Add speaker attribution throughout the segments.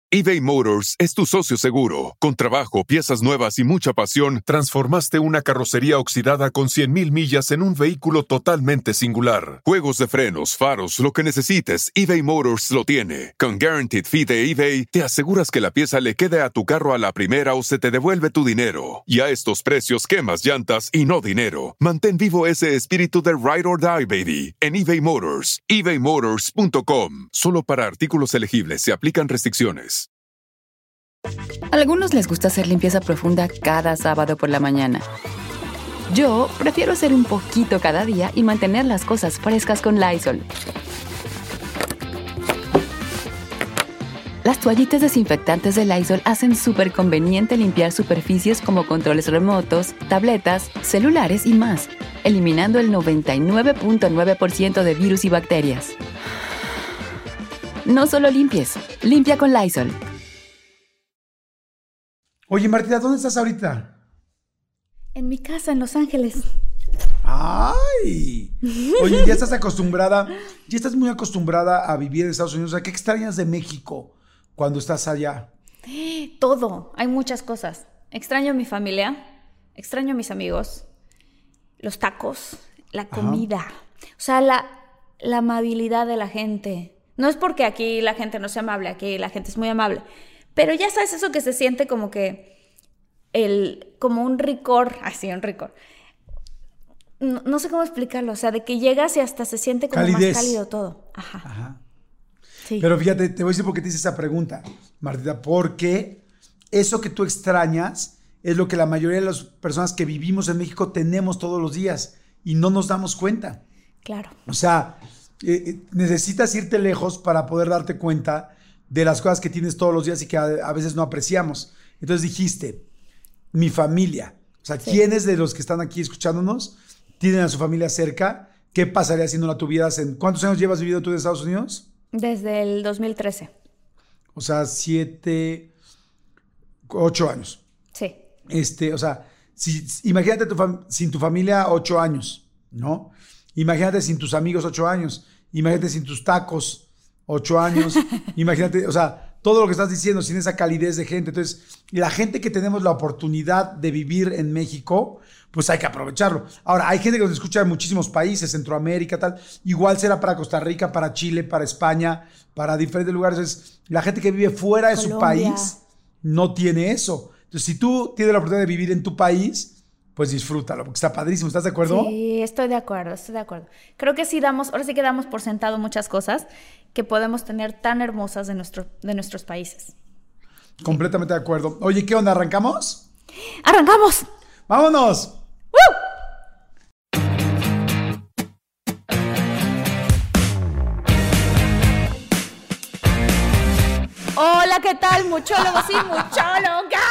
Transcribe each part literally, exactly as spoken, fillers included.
Speaker 1: eBay Motors es tu socio seguro. Con trabajo, piezas nuevas y mucha pasión, transformaste una carrocería oxidada con cien mil millas en un vehículo totalmente singular. Juegos de frenos, faros, lo que necesites, eBay Motors lo tiene. Con Guaranteed Fee de eBay, te aseguras que la pieza le quede a tu carro a la primera o se te devuelve tu dinero. Y a estos precios, quemas llantas y no dinero. Mantén vivo ese espíritu de Ride or Die, baby, en eBay Motors. ebay motors punto com. Solo para artículos elegibles se aplican restricciones.
Speaker 2: A algunos les gusta hacer limpieza profunda cada sábado por la mañana. Yo prefiero hacer un poquito cada día y mantener las cosas frescas con Lysol. Las toallitas desinfectantes de Lysol hacen súper conveniente limpiar superficies como controles remotos, tabletas, celulares y más, eliminando el noventa y nueve punto nueve por ciento de virus y bacterias. No solo limpies, limpia con Lysol.
Speaker 3: Oye, Martina, ¿dónde estás ahorita?
Speaker 4: En mi casa, en Los Ángeles.
Speaker 3: ¡Ay! Oye, ya estás acostumbrada, ya estás muy acostumbrada a vivir en Estados Unidos. O sea, ¿qué extrañas de México cuando estás allá?
Speaker 4: Todo, hay muchas cosas. Extraño a mi familia, extraño a mis amigos, los tacos, la comida. Ajá. O sea, la, la amabilidad de la gente. No es porque aquí la gente no sea amable, aquí la gente es muy amable. Pero ya sabes eso que se siente como que el, como un ricor, así un ricor. No, no sé cómo explicarlo, o sea, de que llegas y hasta se siente como calidez. Más cálido todo. Ajá.
Speaker 3: Ajá.
Speaker 4: Sí.
Speaker 3: Pero fíjate, te voy a decir por qué te hice esa pregunta, Martita, porque eso que tú extrañas es lo que la mayoría de las personas que vivimos en México tenemos todos los días y no nos damos cuenta.
Speaker 4: Claro.
Speaker 3: O sea, eh, necesitas irte lejos para poder darte cuenta de las cosas que tienes todos los días y que a, a veces no apreciamos. Entonces dijiste, mi familia. O sea, sí. ¿Quiénes de los que están aquí escuchándonos tienen a su familia cerca? ¿Qué pasaría si no la tuvieras? En, ¿cuántos años llevas viviendo tú en Estados Unidos?
Speaker 4: Desde el dos mil trece.
Speaker 3: O sea, siete, ocho años.
Speaker 4: Sí.
Speaker 3: Este, o sea, si, imagínate tu fam- sin tu familia ocho años, ¿no? Imagínate sin tus amigos ocho años. Imagínate sin tus tacos ocho años, imagínate, o sea, todo lo que estás diciendo sin esa calidez de gente. Entonces, la gente que tenemos la oportunidad de vivir en México, pues hay que aprovecharlo. Ahora, hay gente que nos escucha en muchísimos países, Centroamérica, tal. Igual será para Costa Rica, para Chile, para España, para diferentes lugares. Entonces, la gente que vive fuera de Colombia. Su país no tiene eso. Entonces, si tú tienes la oportunidad de vivir en tu país, pues disfrútalo, porque está padrísimo. ¿Estás de acuerdo?
Speaker 4: Sí, estoy de acuerdo, estoy de acuerdo. Creo que sí damos, ahora sí que damos por sentado muchas cosas que podemos tener tan hermosas de, nuestro, de nuestros países.
Speaker 3: Completamente de acuerdo. Oye, ¿qué onda? ¿Arrancamos?
Speaker 4: ¡Arrancamos!
Speaker 3: ¡Vámonos!
Speaker 4: ¡Woo! Hola, ¿qué tal, muchólogos y muchólogas?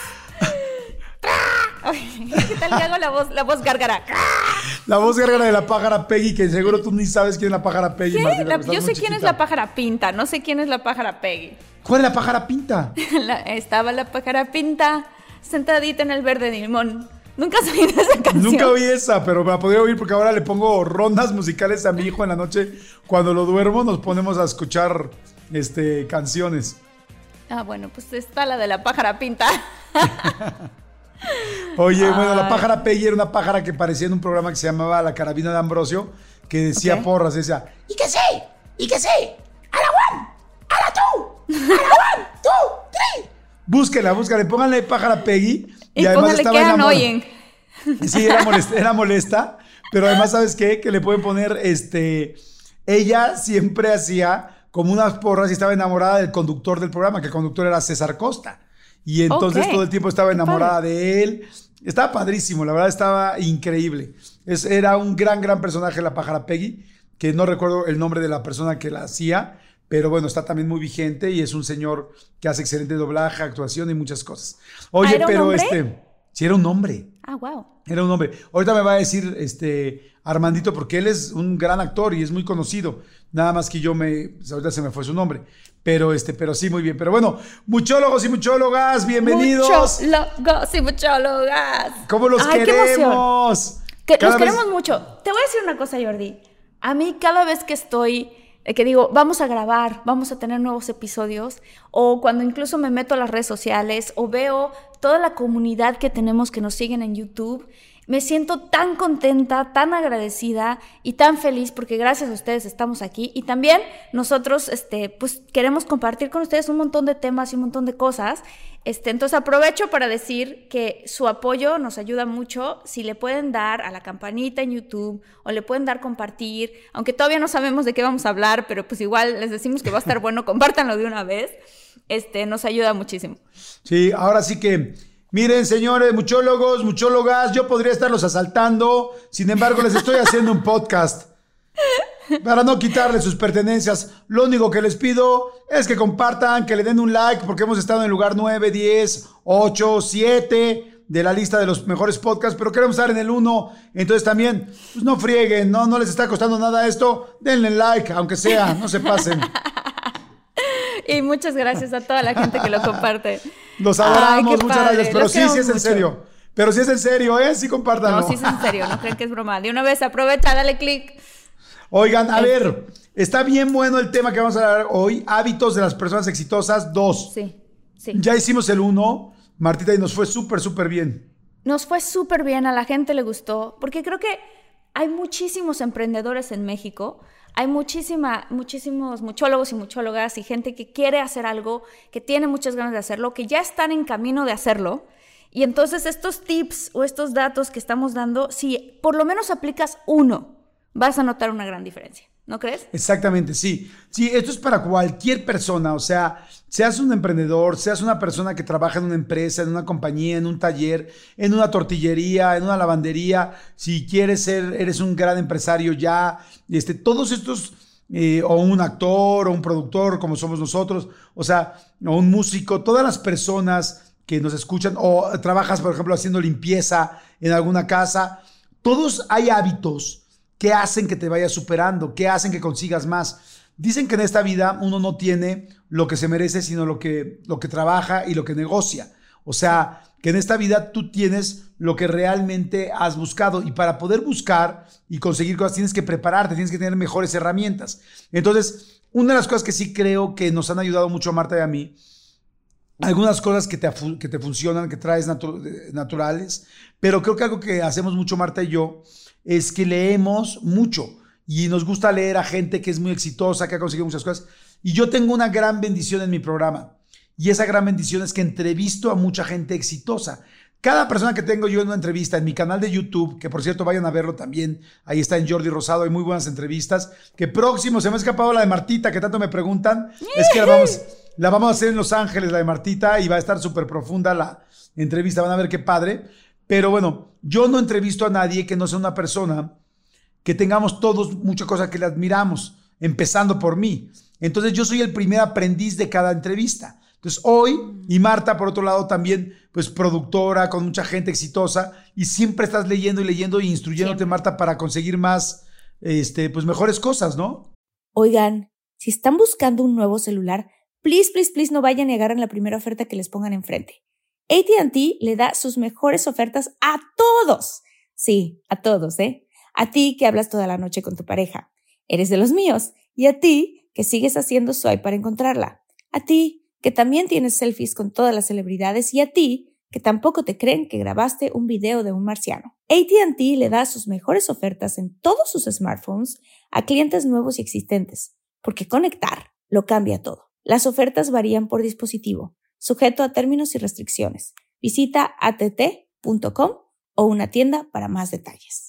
Speaker 4: ¿Qué tal que hago la voz, la voz gárgara?
Speaker 3: La voz gárgara de la pájara Peggy, que seguro tú ni sabes quién es la pájara Peggy, Martina.
Speaker 4: La, yo sé quién es la pájara Pinta, no sé quién es la pájara Peggy.
Speaker 3: ¿Cuál es la pájara Pinta?
Speaker 4: La, estaba la pájara Pinta sentadita en el verde de limón. ¿Nunca has oído esa canción?
Speaker 3: Nunca oí esa, pero me la podría oír porque ahora le pongo rondas musicales a mi hijo en la noche. Cuando lo duermo nos ponemos a escuchar este, canciones.
Speaker 4: Ah, bueno, pues está la de la pájara Pinta.
Speaker 3: Oye,
Speaker 4: Ay.
Speaker 3: bueno, la pájara Peggy era una pájara que parecía en un programa que se llamaba La Carabina de Ambrosio, que decía okay. porras, decía, y que sí, y que sí, a la one, a la two, a la one, two, three. Búsquenla, búsquenla, pónganle pájara Peggy. Y, y además estaba enamorada. Sí, era molesta, era molesta, pero además, ¿sabes qué? Que le pueden poner, este, ella siempre hacía como unas porras y estaba enamorada del conductor del programa, que el conductor era César Costa. Y entonces okay. todo el tiempo estaba enamorada de él. Estaba padrísimo, la verdad estaba increíble. Es, era un gran, gran personaje la pájara Peggy, que no recuerdo el nombre de la persona que la hacía, pero bueno, está también muy vigente y es un señor que hace excelente doblaje, actuación y muchas cosas. Oye,
Speaker 4: ¿Ah, ¿era
Speaker 3: pero
Speaker 4: un hombre?
Speaker 3: este, sí era un hombre.
Speaker 4: Ah, wow.
Speaker 3: Era un hombre. Ahorita me va a decir este Armandito, porque él es un gran actor y es muy conocido. Nada más que yo me, ahorita se me fue su nombre. Pero este, pero sí, muy bien. Pero bueno, muchólogos y muchólogas, bienvenidos.
Speaker 4: Muchólogos y muchólogas.
Speaker 3: ¿Cómo los
Speaker 4: Ay,
Speaker 3: queremos?
Speaker 4: Que, los
Speaker 3: vez...
Speaker 4: queremos mucho. Te voy a decir una cosa, Jordi. A mí cada vez que estoy que digo, vamos a grabar, vamos a tener nuevos episodios, o cuando incluso me meto a las redes sociales o veo toda la comunidad que tenemos que nos siguen en YouTube, me siento tan contenta, tan agradecida y tan feliz porque gracias a ustedes estamos aquí. Y también nosotros este, pues, queremos compartir con ustedes un montón de temas y un montón de cosas. Este, entonces aprovecho para decir que su apoyo nos ayuda mucho. Si le pueden dar a la campanita en YouTube o le pueden dar compartir, aunque todavía no sabemos de qué vamos a hablar, pero pues igual les decimos que va a estar bueno, compártanlo de una vez. Este, nos ayuda muchísimo.
Speaker 3: Sí, ahora sí que... Miren, señores, muchólogos, muchólogas, yo podría estarlos asaltando, sin embargo, les estoy haciendo un podcast para no quitarles sus pertenencias. Lo único que les pido es que compartan, que le den un like, porque hemos estado en el lugar nueve, diez, ocho, siete de la lista de los mejores podcasts, pero queremos estar en el uno. Entonces también, pues no frieguen, no, no les está costando nada esto. Denle like, aunque sea, no se pasen.
Speaker 4: Y muchas gracias a toda la gente que lo comparte.
Speaker 3: Los adoramos,
Speaker 4: Ay,
Speaker 3: muchas
Speaker 4: padre.
Speaker 3: gracias. Pero
Speaker 4: Los
Speaker 3: sí, sí es
Speaker 4: queremos
Speaker 3: en
Speaker 4: mucho.
Speaker 3: serio. Pero sí es en serio, ¿eh? Sí, compártanlo.
Speaker 4: No, sí es en serio, no creen que es broma. De una vez, aprovecha, dale click.
Speaker 3: Oigan, a
Speaker 4: Este.
Speaker 3: ver, está bien bueno el tema que vamos a hablar hoy. Hábitos de las personas exitosas, dos.
Speaker 4: Sí, sí.
Speaker 3: Ya hicimos el uno, Martita, y nos fue súper, súper bien.
Speaker 4: Nos fue súper bien, a la gente le gustó, porque creo que hay muchísimos emprendedores en México, hay muchísima, muchísimos muchólogos y muchólogas y gente que quiere hacer algo, que tiene muchas ganas de hacerlo, que ya están en camino de hacerlo. Y entonces estos tips o estos datos que estamos dando, si por lo menos aplicas uno, vas a notar una gran diferencia. ¿No crees?
Speaker 3: Exactamente, sí. Sí, esto es para cualquier persona, o sea, seas un emprendedor, seas una persona que trabaja en una empresa, en una compañía, en un taller, en una tortillería, en una lavandería, si quieres ser, eres un gran empresario ya, este, todos estos, eh, o un actor, o un productor, como somos nosotros, o sea, o un músico, todas las personas que nos escuchan, o trabajas, por ejemplo, haciendo limpieza en alguna casa, todos hay hábitos que hacen que te vayas superando, que hacen que consigas más. Dicen que en esta vida uno no tiene lo que se merece, sino lo que, lo que trabaja y lo que negocia. O sea, que en esta vida tú tienes lo que realmente has buscado, y para poder buscar y conseguir cosas tienes que prepararte, tienes que tener mejores herramientas. Entonces, una de las cosas que sí creo que nos han ayudado mucho a Marta y a mí, algunas cosas que te, que te funcionan, que traes natu naturales, pero creo que algo que hacemos mucho Marta y yo es que leemos mucho y nos gusta leer a gente que es muy exitosa, que ha conseguido muchas cosas. Y yo tengo una gran bendición en mi programa, y esa gran bendición es que entrevisto a mucha gente exitosa. Cada persona que tengo yo en una entrevista en mi canal de YouTube, que por cierto vayan a verlo también, ahí está en Jordi Rosado, hay muy buenas entrevistas, que próximo, se me ha escapado la de Martita, que tanto me preguntan, es que la vamos, la vamos a hacer en Los Ángeles, la de Martita, y va a estar súper profunda la entrevista, van a ver qué padre. Pero bueno, yo no entrevisto a nadie que no sea una persona que tengamos todos muchas cosas que le admiramos, empezando por mí. Entonces yo soy el primer aprendiz de cada entrevista. Entonces hoy, y Marta por otro lado también, pues productora, con mucha gente exitosa, y siempre estás leyendo y leyendo y instruyéndote, siempre, Marta, para conseguir más, este, pues mejores cosas, ¿no?
Speaker 5: Oigan, si están buscando un nuevo celular, please, please, please no vayan y agarren la primera oferta que les pongan enfrente. A T and T le da sus mejores ofertas a todos. Sí, a todos, ¿eh? A ti que hablas toda la noche con tu pareja. Eres de los míos. Y a ti que sigues haciendo swipe para encontrarla. A ti que también tienes selfies con todas las celebridades. Y a ti que tampoco te creen que grabaste un video de un marciano. A T and T le da sus mejores ofertas en todos sus smartphones a clientes nuevos y existentes. Porque conectar lo cambia todo. Las ofertas varían por dispositivo, sujeto a términos y restricciones. Visita a t t punto com o una tienda para más detalles.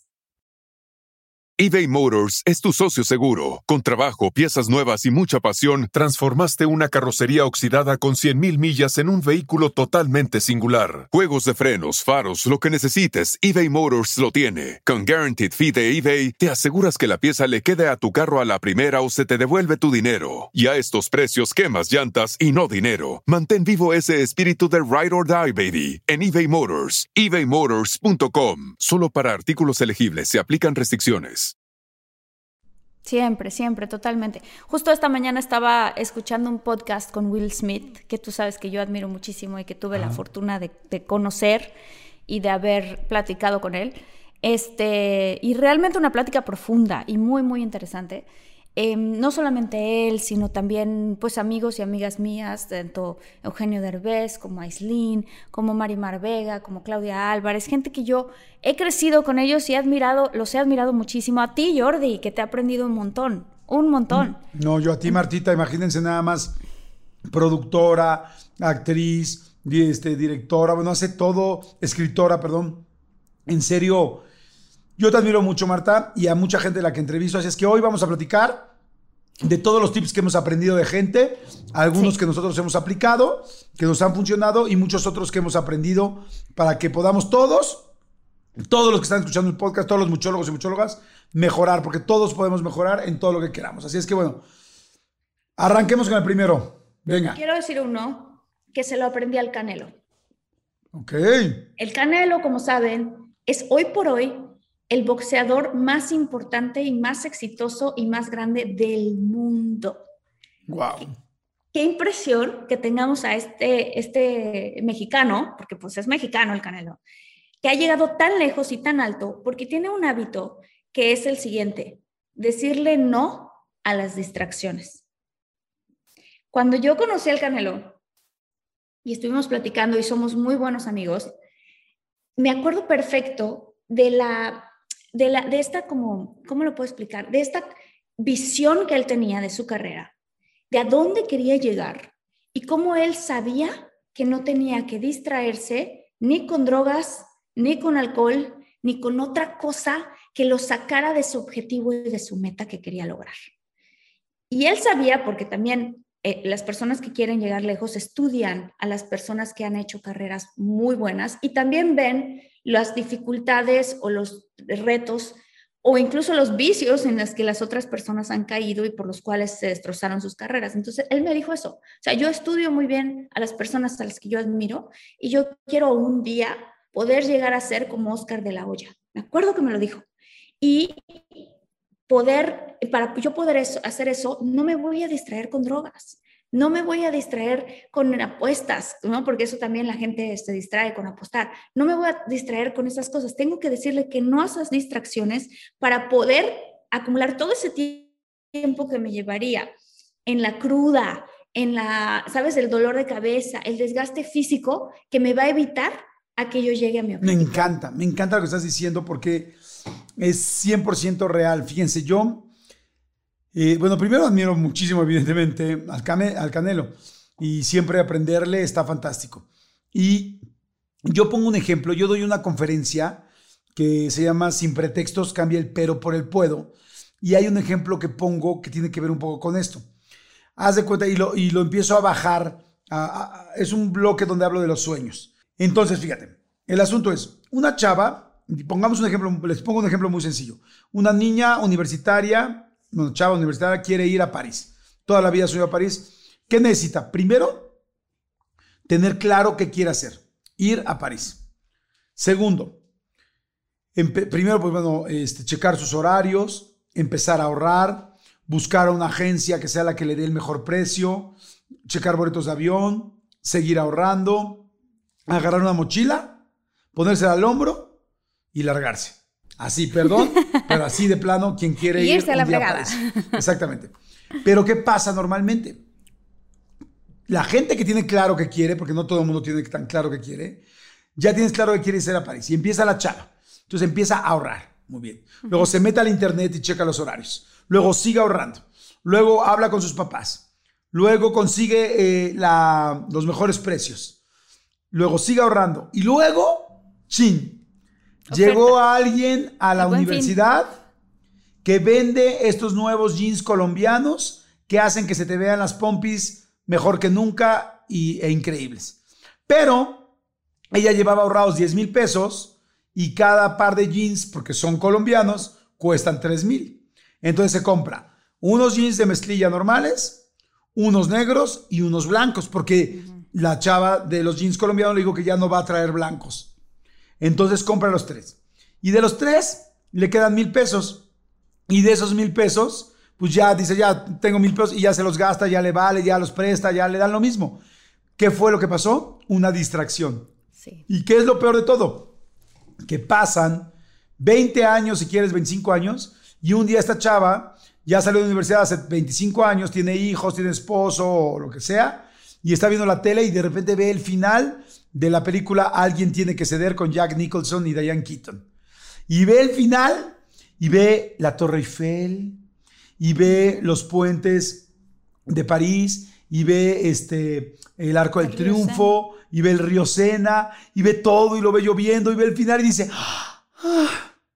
Speaker 1: eBay Motors es tu socio seguro. Con trabajo, piezas nuevas y mucha pasión, transformaste una carrocería oxidada con cien mil millas en un vehículo totalmente singular. Juegos de frenos, faros, lo que necesites, eBay Motors lo tiene. Con Guaranteed Fee de eBay, te aseguras que la pieza le quede a tu carro a la primera o se te devuelve tu dinero. Y a estos precios, quemas llantas y no dinero. Mantén vivo ese espíritu de Ride or Die, baby, en eBay Motors. ebay motors punto com. Solo para artículos elegibles se aplican restricciones.
Speaker 4: Siempre, siempre, totalmente. Justo esta mañana estaba escuchando un podcast con Will Smith, que tú sabes que yo admiro muchísimo y que tuve la fortuna de, de conocer y de haber platicado con él. Este, y realmente una plática profunda y muy, muy interesante. Eh, no solamente él, sino también pues amigos y amigas mías, tanto Eugenio Derbez, como Aislinn, como Marimar Vega, como Claudia Álvarez, gente que yo he crecido con ellos y he admirado, los he admirado muchísimo. A ti, Jordi, que te he aprendido un montón, un montón.
Speaker 3: No, yo a ti, Martita, imagínense nada más, productora, actriz, este, directora, bueno, hace todo, escritora, perdón. En serio, yo te admiro mucho, Marta, y a mucha gente de la que entrevisto, así es que hoy vamos a platicar de todos los tips que hemos aprendido de gente, algunos sí. que nosotros hemos aplicado, que nos han funcionado y muchos otros que hemos aprendido para que podamos todos, todos los que están escuchando el podcast, todos los muchólogos y muchólogas, mejorar, porque todos podemos mejorar en todo lo que queramos. Así es que bueno, arranquemos con el primero. Venga.
Speaker 4: Quiero decir uno que se lo aprendí al Canelo.
Speaker 3: Ok.
Speaker 4: El Canelo, como saben, es hoy por hoy el boxeador más importante y más exitoso y más grande del mundo.
Speaker 3: Wow.
Speaker 4: Qué, qué impresión que tengamos a este, este mexicano, porque pues es mexicano el Canelo, que ha llegado tan lejos y tan alto porque tiene un hábito que es el siguiente: decirle no a las distracciones. Cuando yo conocí al Canelo y estuvimos platicando y somos muy buenos amigos, me acuerdo perfecto de la... De, la, de esta, como, ¿cómo lo puedo explicar? De esta visión que él tenía de su carrera, de a dónde quería llegar y cómo él sabía que no tenía que distraerse ni con drogas, ni con alcohol, ni con otra cosa que lo sacara de su objetivo y de su meta que quería lograr. Y él sabía, porque también eh, las personas que quieren llegar lejos estudian a las personas que han hecho carreras muy buenas y también ven las dificultades o los retos o incluso los vicios en los que las otras personas han caído y por los cuales se destrozaron sus carreras. Entonces, él me dijo eso. O sea, yo estudio muy bien a las personas a las que yo admiro y yo quiero un día poder llegar a ser como Oscar de la Hoya. Me acuerdo que me lo dijo. Y poder, para yo poder eso, hacer eso, no me voy a distraer con drogas. No me voy a distraer con apuestas, ¿no? Porque eso también la gente se distrae con apostar. No me voy a distraer con esas cosas. Tengo que decirle que no a esas distracciones para poder acumular todo ese tiempo que me llevaría en la cruda, en la, ¿sabes? El dolor de cabeza, el desgaste físico que me va a evitar a que yo llegue a mi objetivo.
Speaker 3: Me encanta, me encanta lo que estás diciendo porque es cien por ciento real. Fíjense, yo... Eh, bueno, primero admiro muchísimo, evidentemente, al, Cane, al Canelo y siempre aprenderle está fantástico. Y yo pongo un ejemplo, yo doy una conferencia que se llama Sin pretextos, cambia el pero por el puedo. Y hay un ejemplo que pongo que tiene que ver un poco con esto. Haz de cuenta y lo, y lo empiezo a bajar. A, a, es un bloque donde hablo de los sueños. Entonces, fíjate, el asunto es, una chava, pongamos un ejemplo, les pongo un ejemplo muy sencillo. Una niña universitaria... Bueno, chava universitaria quiere ir a París. Toda la vida soy a París. ¿Qué necesita? Primero, tener claro qué quiere hacer. Ir a París. Segundo, primero, pues bueno, este, checar sus horarios, empezar a ahorrar, buscar a una agencia que sea la que le dé el mejor precio, checar boletos de avión, seguir ahorrando, agarrar una mochila, ponérsela al hombro y largarse. Así, perdón, pero así de plano, quien quiere
Speaker 4: y
Speaker 3: ir
Speaker 4: irse a la fregada.
Speaker 3: Exactamente. Pero ¿qué pasa normalmente? La gente que tiene claro que quiere, porque no todo el mundo tiene tan claro que quiere, ya tienes claro que quiere ir a París y empieza la chava. Entonces empieza a ahorrar. Muy bien. Luego se mete al internet y checa los horarios. Luego sigue ahorrando. Luego habla con sus papás. Luego consigue eh, la, los mejores precios. Luego sigue ahorrando. Y luego, chin.
Speaker 4: Oferta.
Speaker 3: Llegó alguien a la
Speaker 4: Buen
Speaker 3: universidad fin. que vende estos nuevos jeans colombianos que hacen que se te vean las pompis mejor que nunca y, e increíbles. Pero ella llevaba ahorrados diez mil pesos y cada par de jeans, porque son colombianos, cuestan tres mil. Entonces se compra unos jeans de mezclilla normales, unos negros y unos blancos, porque uh-huh. la chava de los jeans colombianos le dijo que ya no va a traer blancos. Entonces compra los tres. Y de los tres le quedan mil pesos. Y de esos mil pesos, pues ya dice, ya tengo mil pesos y ya se los gasta, ya le vale, ya los presta, ya le dan lo mismo. ¿Qué fue lo que pasó? Una distracción.
Speaker 4: Sí.
Speaker 3: ¿Y qué es lo peor de todo? Que pasan veinte años, si quieres veinticinco años, y un día esta chava ya salió de la universidad hace veinticinco años, tiene hijos, tiene esposo o lo que sea, y está viendo la tele y de repente ve el final de la película Alguien tiene que ceder con Jack Nicholson y Diane Keaton. Y ve el final y ve la Torre Eiffel y ve los puentes de París y ve este, el Arco del Triunfo y ve el río Sena y ve todo y lo ve lloviendo y ve el final y dice, ah,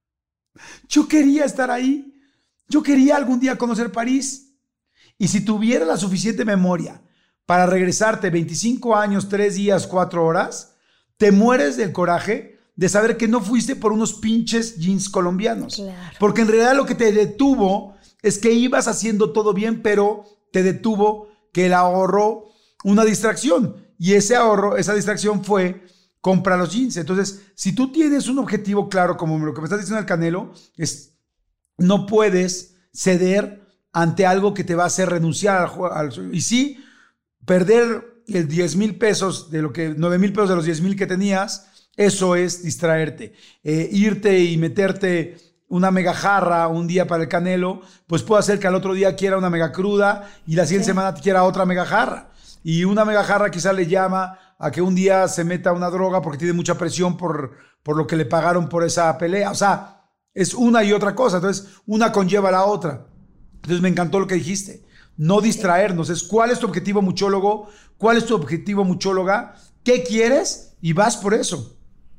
Speaker 3: yo quería estar ahí. Yo quería algún día conocer París. Y si tuviera la suficiente memoria para regresarte veinticinco años, tres días, cuatro horas, te mueres del coraje de saber que no fuiste por unos pinches jeans colombianos. Claro. Porque en realidad lo que te detuvo es que ibas haciendo todo bien, pero te detuvo que el ahorro, una distracción. Y ese ahorro, esa distracción fue comprar los jeans. Entonces, si tú tienes un objetivo claro, como lo que me estás diciendo el Canelo, es... no puedes ceder ante algo que te va a hacer renunciar al juego. Al, y sí, perder el diez mil pesos de lo que, nueve mil pesos de los diez mil que tenías, eso es distraerte. Eh, irte y meterte una mega jarra un día para el Canelo, pues puede hacer que al otro día quiera una mega cruda y la siguiente sí. semana quiera otra mega jarra. Y una mega jarra quizá le llama a que un día se meta una droga porque tiene mucha presión por, por lo que le pagaron por esa pelea. O sea, es una y otra cosa, entonces una conlleva a la otra. Entonces me encantó lo que dijiste, no distraernos, es cuál es tu objetivo muchólogo, cuál es tu objetivo muchóloga, qué quieres y vas por eso.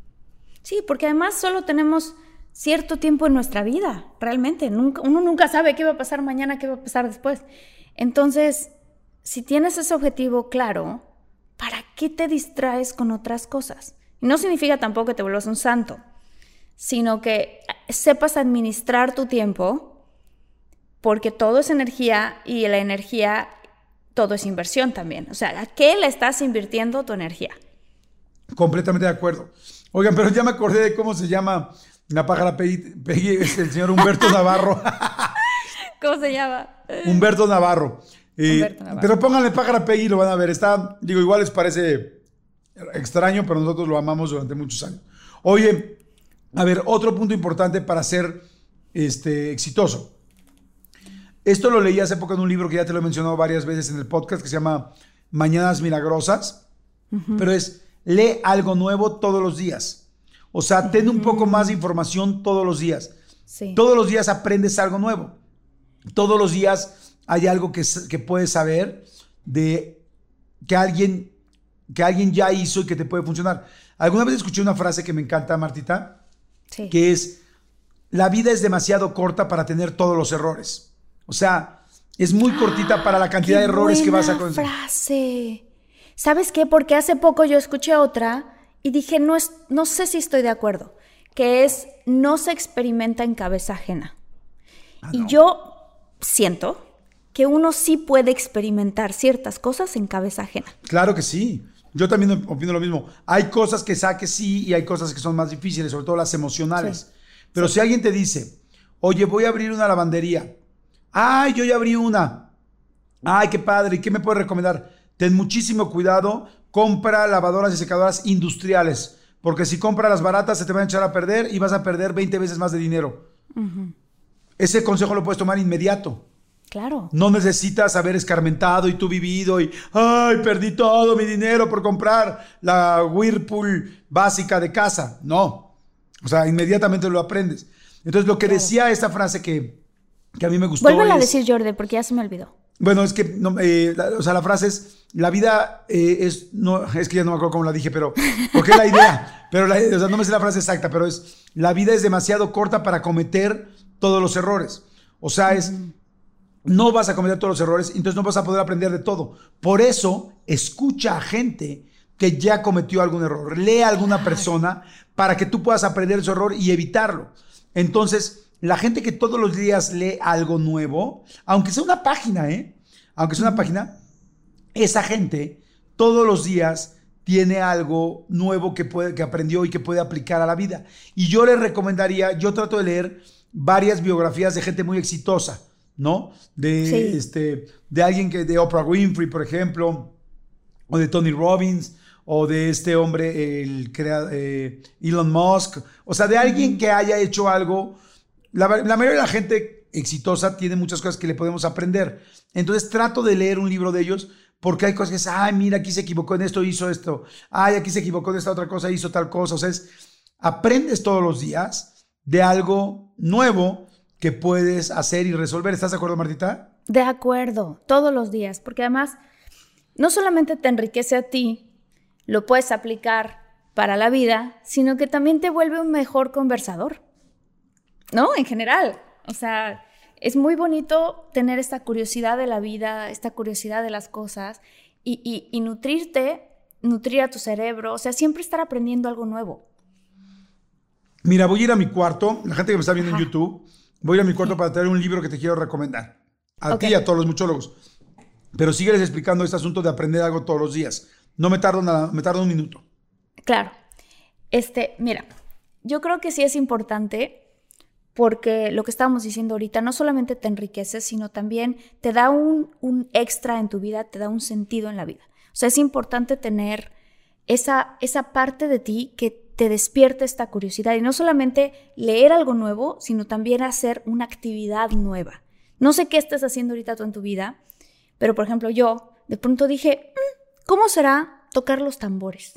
Speaker 4: Sí, porque además solo tenemos cierto tiempo en nuestra vida, realmente, nunca, uno nunca sabe qué va a pasar mañana, qué va a pasar después. Entonces, si tienes ese objetivo claro, ¿para qué te distraes con otras cosas? Y no significa tampoco que te vuelvas un santo, sino que sepas administrar tu tiempo, porque todo es energía y la energía, todo es inversión también. O sea, ¿a qué le estás invirtiendo tu energía?
Speaker 3: Completamente de acuerdo. Oigan, pero ya me acordé de cómo se llama la pájara Peggy, Peggy es el señor Humberto Navarro.
Speaker 4: ¿Cómo se llama?
Speaker 3: Humberto Navarro. Eh, Humberto Navarro. Pero pónganle pájara Peggy y lo van a ver. Está, digo, igual les parece extraño, pero nosotros lo amamos durante muchos años. Oye, a ver, otro punto importante para ser este, exitoso. Esto lo leí hace poco en un libro que ya te lo he mencionado varias veces en el podcast, que se llama Mañanas Milagrosas, uh-huh. pero es, lee algo nuevo todos los días. O sea, ten un poco más de información todos los días. Sí. Todos los días aprendes algo nuevo. Todos los días hay algo que, que puedes saber de que alguien, que alguien ya hizo y que te puede funcionar. Alguna vez escuché una frase que me encanta, Martita, sí. que es, la vida es demasiado corta para tener todos los errores. O sea, es muy cortita para la cantidad de errores que vas a conocer.
Speaker 4: Frase. ¿Sabes qué? Porque hace poco yo escuché otra y dije, no, es, no sé si estoy de acuerdo, que es, no se experimenta en cabeza ajena. Ah, y no. yo siento que uno sí puede experimentar ciertas cosas en cabeza ajena.
Speaker 3: Claro que sí. Yo también opino lo mismo. Hay cosas que saques sí y hay cosas que son más difíciles, sobre todo las emocionales. Sí. Pero sí. si alguien te dice, oye, voy a abrir una lavandería. Ay, yo ya abrí una. Ay, qué padre. ¿Y qué me puedes recomendar? Ten muchísimo cuidado. Compra lavadoras y secadoras industriales. Porque si compras las baratas se te van a echar a perder y vas a perder veinte veces más de dinero. Uh-huh. Ese consejo lo puedes tomar inmediato.
Speaker 4: Claro.
Speaker 3: No necesitas haber escarmentado y tú vivido y ay, perdí todo mi dinero por comprar la Whirlpool básica de casa. No. O sea, inmediatamente lo aprendes. Entonces, lo que claro. decía esta frase que, que a mí me gustó.
Speaker 4: Vuélvela
Speaker 3: es,
Speaker 4: a decir, Jordi, porque ya se me olvidó.
Speaker 3: Bueno, es que, no, eh, la, o sea, la frase es, la vida eh, es, no, es que ya no me acuerdo cómo la dije, pero, porque es la idea, pero la, o sea, no me sé la frase exacta, pero es, la vida es demasiado corta para cometer todos los errores. O sea, es, mm. no vas a cometer todos los errores, entonces no vas a poder aprender de todo. Por eso, escucha a gente que ya cometió algún error, lee a alguna persona para que tú puedas aprender de su error y evitarlo. Entonces, la gente que todos los días lee algo nuevo, aunque sea una página, ¿eh? Aunque sea una página, esa gente todos los días tiene algo nuevo que, puede, que aprendió y que puede aplicar a la vida. Y yo les recomendaría, yo trato de leer varias biografías de gente muy exitosa, ¿no? De, sí. este, de alguien que, de Oprah Winfrey, por ejemplo, o de Tony Robbins, o de este hombre, el crea, eh, Elon Musk, o sea, de alguien que haya hecho algo. La, la mayoría de la gente exitosa tiene muchas cosas que le podemos aprender. Entonces trato de leer un libro de ellos porque hay cosas que es, ay, mira, aquí se equivocó en esto, hizo esto. Ay, aquí se equivocó en esta otra cosa, hizo tal cosa. O sea, es, aprendes todos los días de algo nuevo que puedes hacer y resolver. ¿Estás de acuerdo, Martita?
Speaker 4: De acuerdo, todos los días, porque además no solamente te enriquece a ti, lo puedes aplicar para la vida, sino que también te vuelve un mejor conversador, ¿no? En general, o sea, es muy bonito tener esta curiosidad de la vida, esta curiosidad de las cosas y, y, y nutrirte, nutrir a tu cerebro, o sea, siempre estar aprendiendo algo nuevo.
Speaker 3: Mira, voy a ir a mi cuarto, la gente que me está viendo
Speaker 4: Ajá.
Speaker 3: en YouTube, voy a ir a mi cuarto para traer un libro que te quiero recomendar. A
Speaker 4: Okay.
Speaker 3: ti y a todos los muchólogos. Pero sígueles explicando este asunto de aprender algo todos los días. No me tardo nada, me tardo un minuto.
Speaker 4: Claro. Este, mira, yo creo que sí es importante porque lo que estábamos diciendo ahorita no solamente te enriquece, sino también te da un, un extra en tu vida, te da un sentido en la vida. O sea, es importante tener esa, esa parte de ti que te despierte esta curiosidad y no solamente leer algo nuevo, sino también hacer una actividad nueva. No sé qué estés haciendo ahorita tú en tu vida, pero por ejemplo yo de pronto dije, ¿cómo será tocar los tambores?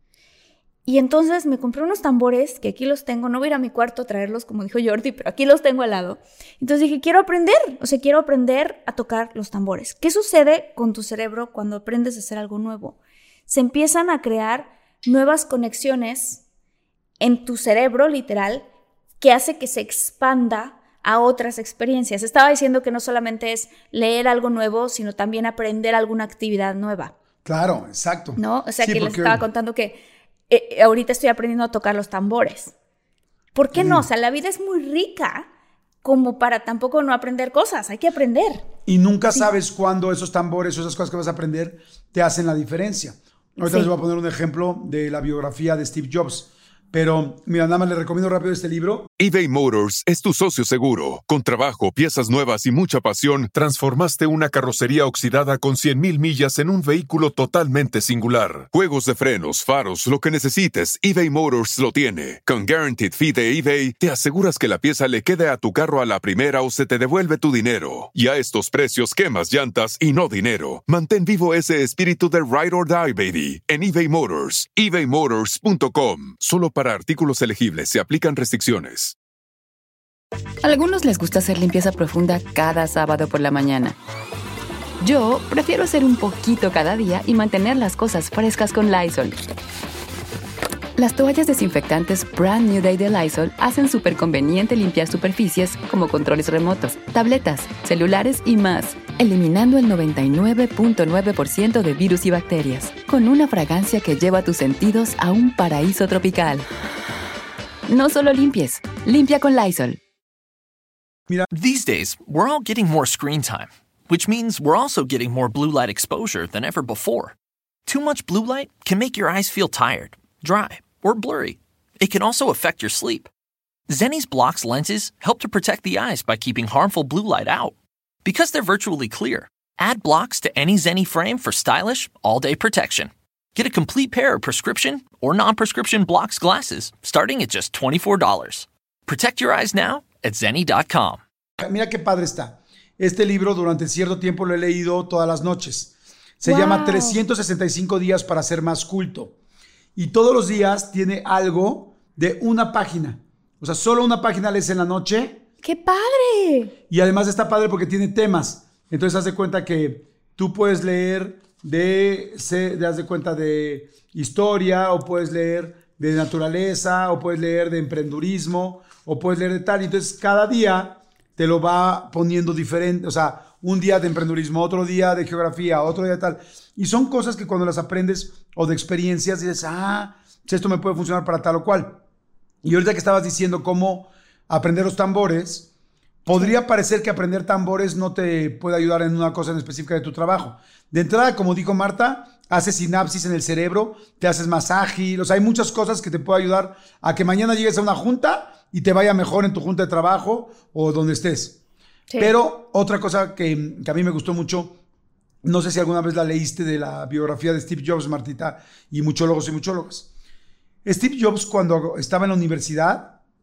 Speaker 4: Y entonces me compré unos tambores que aquí los tengo, no voy a ir a mi cuarto a traerlos como dijo Jordi, pero aquí los tengo al lado. Entonces dije, quiero aprender, o sea, quiero aprender a tocar los tambores. ¿Qué sucede con tu cerebro cuando aprendes a hacer algo nuevo? Se empiezan a crear nuevas conexiones en tu cerebro, literal, que hace que se expanda a otras experiencias. Estaba diciendo que no solamente es leer algo nuevo, sino también aprender alguna actividad nueva.
Speaker 3: Claro, exacto.
Speaker 4: ¿No? O sea,
Speaker 3: Sí,
Speaker 4: que les
Speaker 3: porque-
Speaker 4: estaba contando que eh, ahorita estoy aprendiendo a tocar los tambores. ¿Por qué no? O sea, la vida es muy rica como para tampoco no aprender cosas. Hay que aprender.
Speaker 3: Y nunca sabes cuándo esos tambores o esas cosas que vas a aprender te hacen la diferencia. Ahorita
Speaker 4: Sí.
Speaker 3: les voy a poner un ejemplo de la biografía de Steve Jobs. Pero, mira, nada más les recomiendo rápido este libro.
Speaker 1: eBay Motors es tu socio seguro. Con trabajo, piezas nuevas y mucha pasión, transformaste una carrocería oxidada con cien mil millas en un vehículo totalmente singular. Juegos de frenos, faros, lo que necesites, eBay Motors lo tiene. Con Guaranteed Fee de eBay, te aseguras que la pieza le quede a tu carro a la primera o se te devuelve tu dinero. Y a estos precios, quemas llantas y no dinero. Mantén vivo ese espíritu de Ride or Die, baby, en eBay Motors. ebay motors punto com. Solo para artículos elegibles se aplican restricciones.
Speaker 2: A algunos les gusta hacer limpieza profunda cada sábado por la mañana. Yo prefiero hacer un poquito cada día y mantener las cosas frescas con Lysol. Las toallas desinfectantes Brand New Day de Lysol hacen súper conveniente limpiar superficies como controles remotos, tabletas, celulares y más, eliminando el noventa y nueve punto nueve por ciento de virus y bacterias, con una fragancia que lleva tus sentidos a un paraíso tropical. No solo limpies, limpia con Lysol.
Speaker 6: These days, we're all getting more screen time, which means we're also getting more blue light exposure than ever before. Too much blue light can make your eyes feel tired, dry, or blurry. It can also affect your sleep. Zenni's Blocks lenses help to protect the eyes by keeping harmful blue light out. Because they're virtually clear, add blocks to any Zenni frame for stylish, all-day protection. Get a complete pair of prescription or non-prescription Blocks glasses starting at just twenty-four dollars. Protect your eyes now at zenni dot com.
Speaker 3: Mira qué padre está. Este libro durante cierto tiempo lo he leído todas las noches. Se
Speaker 4: Wow.
Speaker 3: llama trescientos sesenta y cinco días para ser más culto. Y todos los días tiene algo de una página. O sea, solo una página lees en la noche.
Speaker 4: ¡Qué padre!
Speaker 3: Y además está padre porque tiene temas. Entonces haz de cuenta que tú puedes leer de, se, de haz de cuenta de historia, o puedes leer de naturaleza, o puedes leer de emprendurismo, o puedes leer de tal. Entonces cada día te lo va poniendo diferente. O sea, un día de emprendurismo, otro día de geografía, otro día de tal. Y son cosas que cuando las aprendes o de experiencias dices, ah, esto me puede funcionar para tal o cual. Y ahorita que estabas diciendo cómo aprender los tambores, podría parecer que aprender tambores no te puede ayudar en una cosa en específica de tu trabajo. De entrada, como dijo Marta, haces sinapsis en el cerebro, te haces más ágil. O sea, hay muchas cosas que te pueden ayudar a que mañana llegues a una junta y te vaya mejor en tu junta de trabajo o donde estés.
Speaker 4: Sí.
Speaker 3: Pero otra cosa que, que a mí me gustó mucho, no sé si alguna vez la leíste, de la biografía de Steve Jobs, Martita, y muchólogos y muchólogas. Steve Jobs, cuando estaba en la universidad,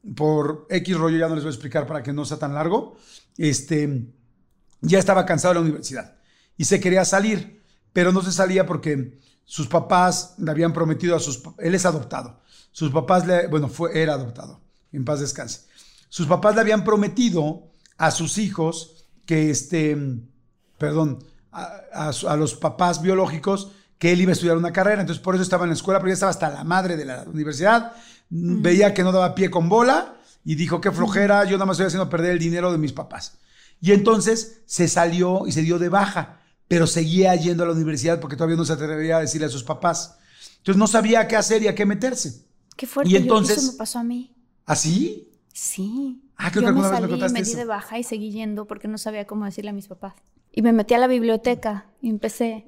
Speaker 3: por X rollo, ya no les voy a explicar para que no sea tan largo, este, ya estaba cansado de la universidad y se quería salir, pero no se salía porque sus papás le habían prometido a sus... Él es adoptado. Sus papás, le, bueno, fue, era adoptado, en paz descanse. Sus papás le habían prometido a sus hijos que, este, perdón, a, a, a los papás biológicos que él iba a estudiar una carrera, entonces por eso estaba en la escuela, pero ya estaba hasta la madre de la universidad, mm. veía que no daba pie con bola y dijo, qué flojera, yo nada más estoy haciendo perder el dinero de mis papás. Y entonces se salió y se dio de baja, pero seguía yendo a la universidad porque todavía no se atrevía a decirle a sus papás. Entonces no sabía qué hacer y a qué meterse.
Speaker 4: Qué fuerte,
Speaker 3: y entonces,
Speaker 4: yo, eso me pasó a mí.
Speaker 3: ¿Ah, sí?
Speaker 4: Sí.
Speaker 3: Ah, creo
Speaker 4: yo
Speaker 3: que alguna
Speaker 4: me
Speaker 3: vez
Speaker 4: salí,
Speaker 3: me contaste
Speaker 4: me di
Speaker 3: eso.
Speaker 4: de baja y seguí yendo porque no sabía cómo decirle a mis papás. Y me metí a la biblioteca y empecé...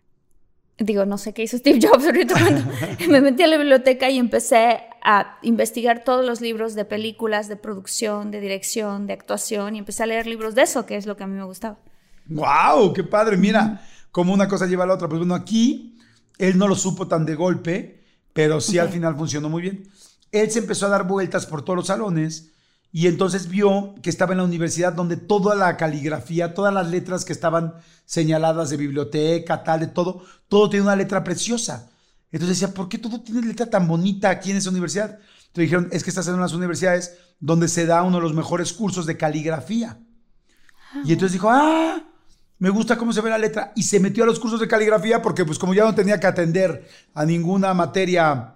Speaker 4: Digo, no sé qué hizo Steve Jobs ahorita cuando me metí a la biblioteca y empecé a investigar todos los libros de películas, de producción, de dirección, de actuación, y empecé a leer libros de eso, que es lo que a mí me gustaba.
Speaker 3: ¡Wow! ¡Qué padre! Mira, cómo una cosa lleva a la otra. Pues bueno, aquí él no lo supo tan de golpe, pero sí okay. al final funcionó muy bien. Él se empezó a dar vueltas por todos los salones y entonces vio que estaba en la universidad donde toda la caligrafía, todas las letras que estaban señaladas de biblioteca, tal, de todo, todo tiene una letra preciosa. Entonces decía, ¿por qué todo tiene letra tan bonita aquí en esa universidad? Entonces dijeron, es que estás en unas universidades donde se da uno de los mejores cursos de caligrafía. Oh. Y entonces dijo, ah, me gusta cómo se ve la letra. Y se metió a los cursos de caligrafía porque pues como ya no tenía que atender a ninguna materia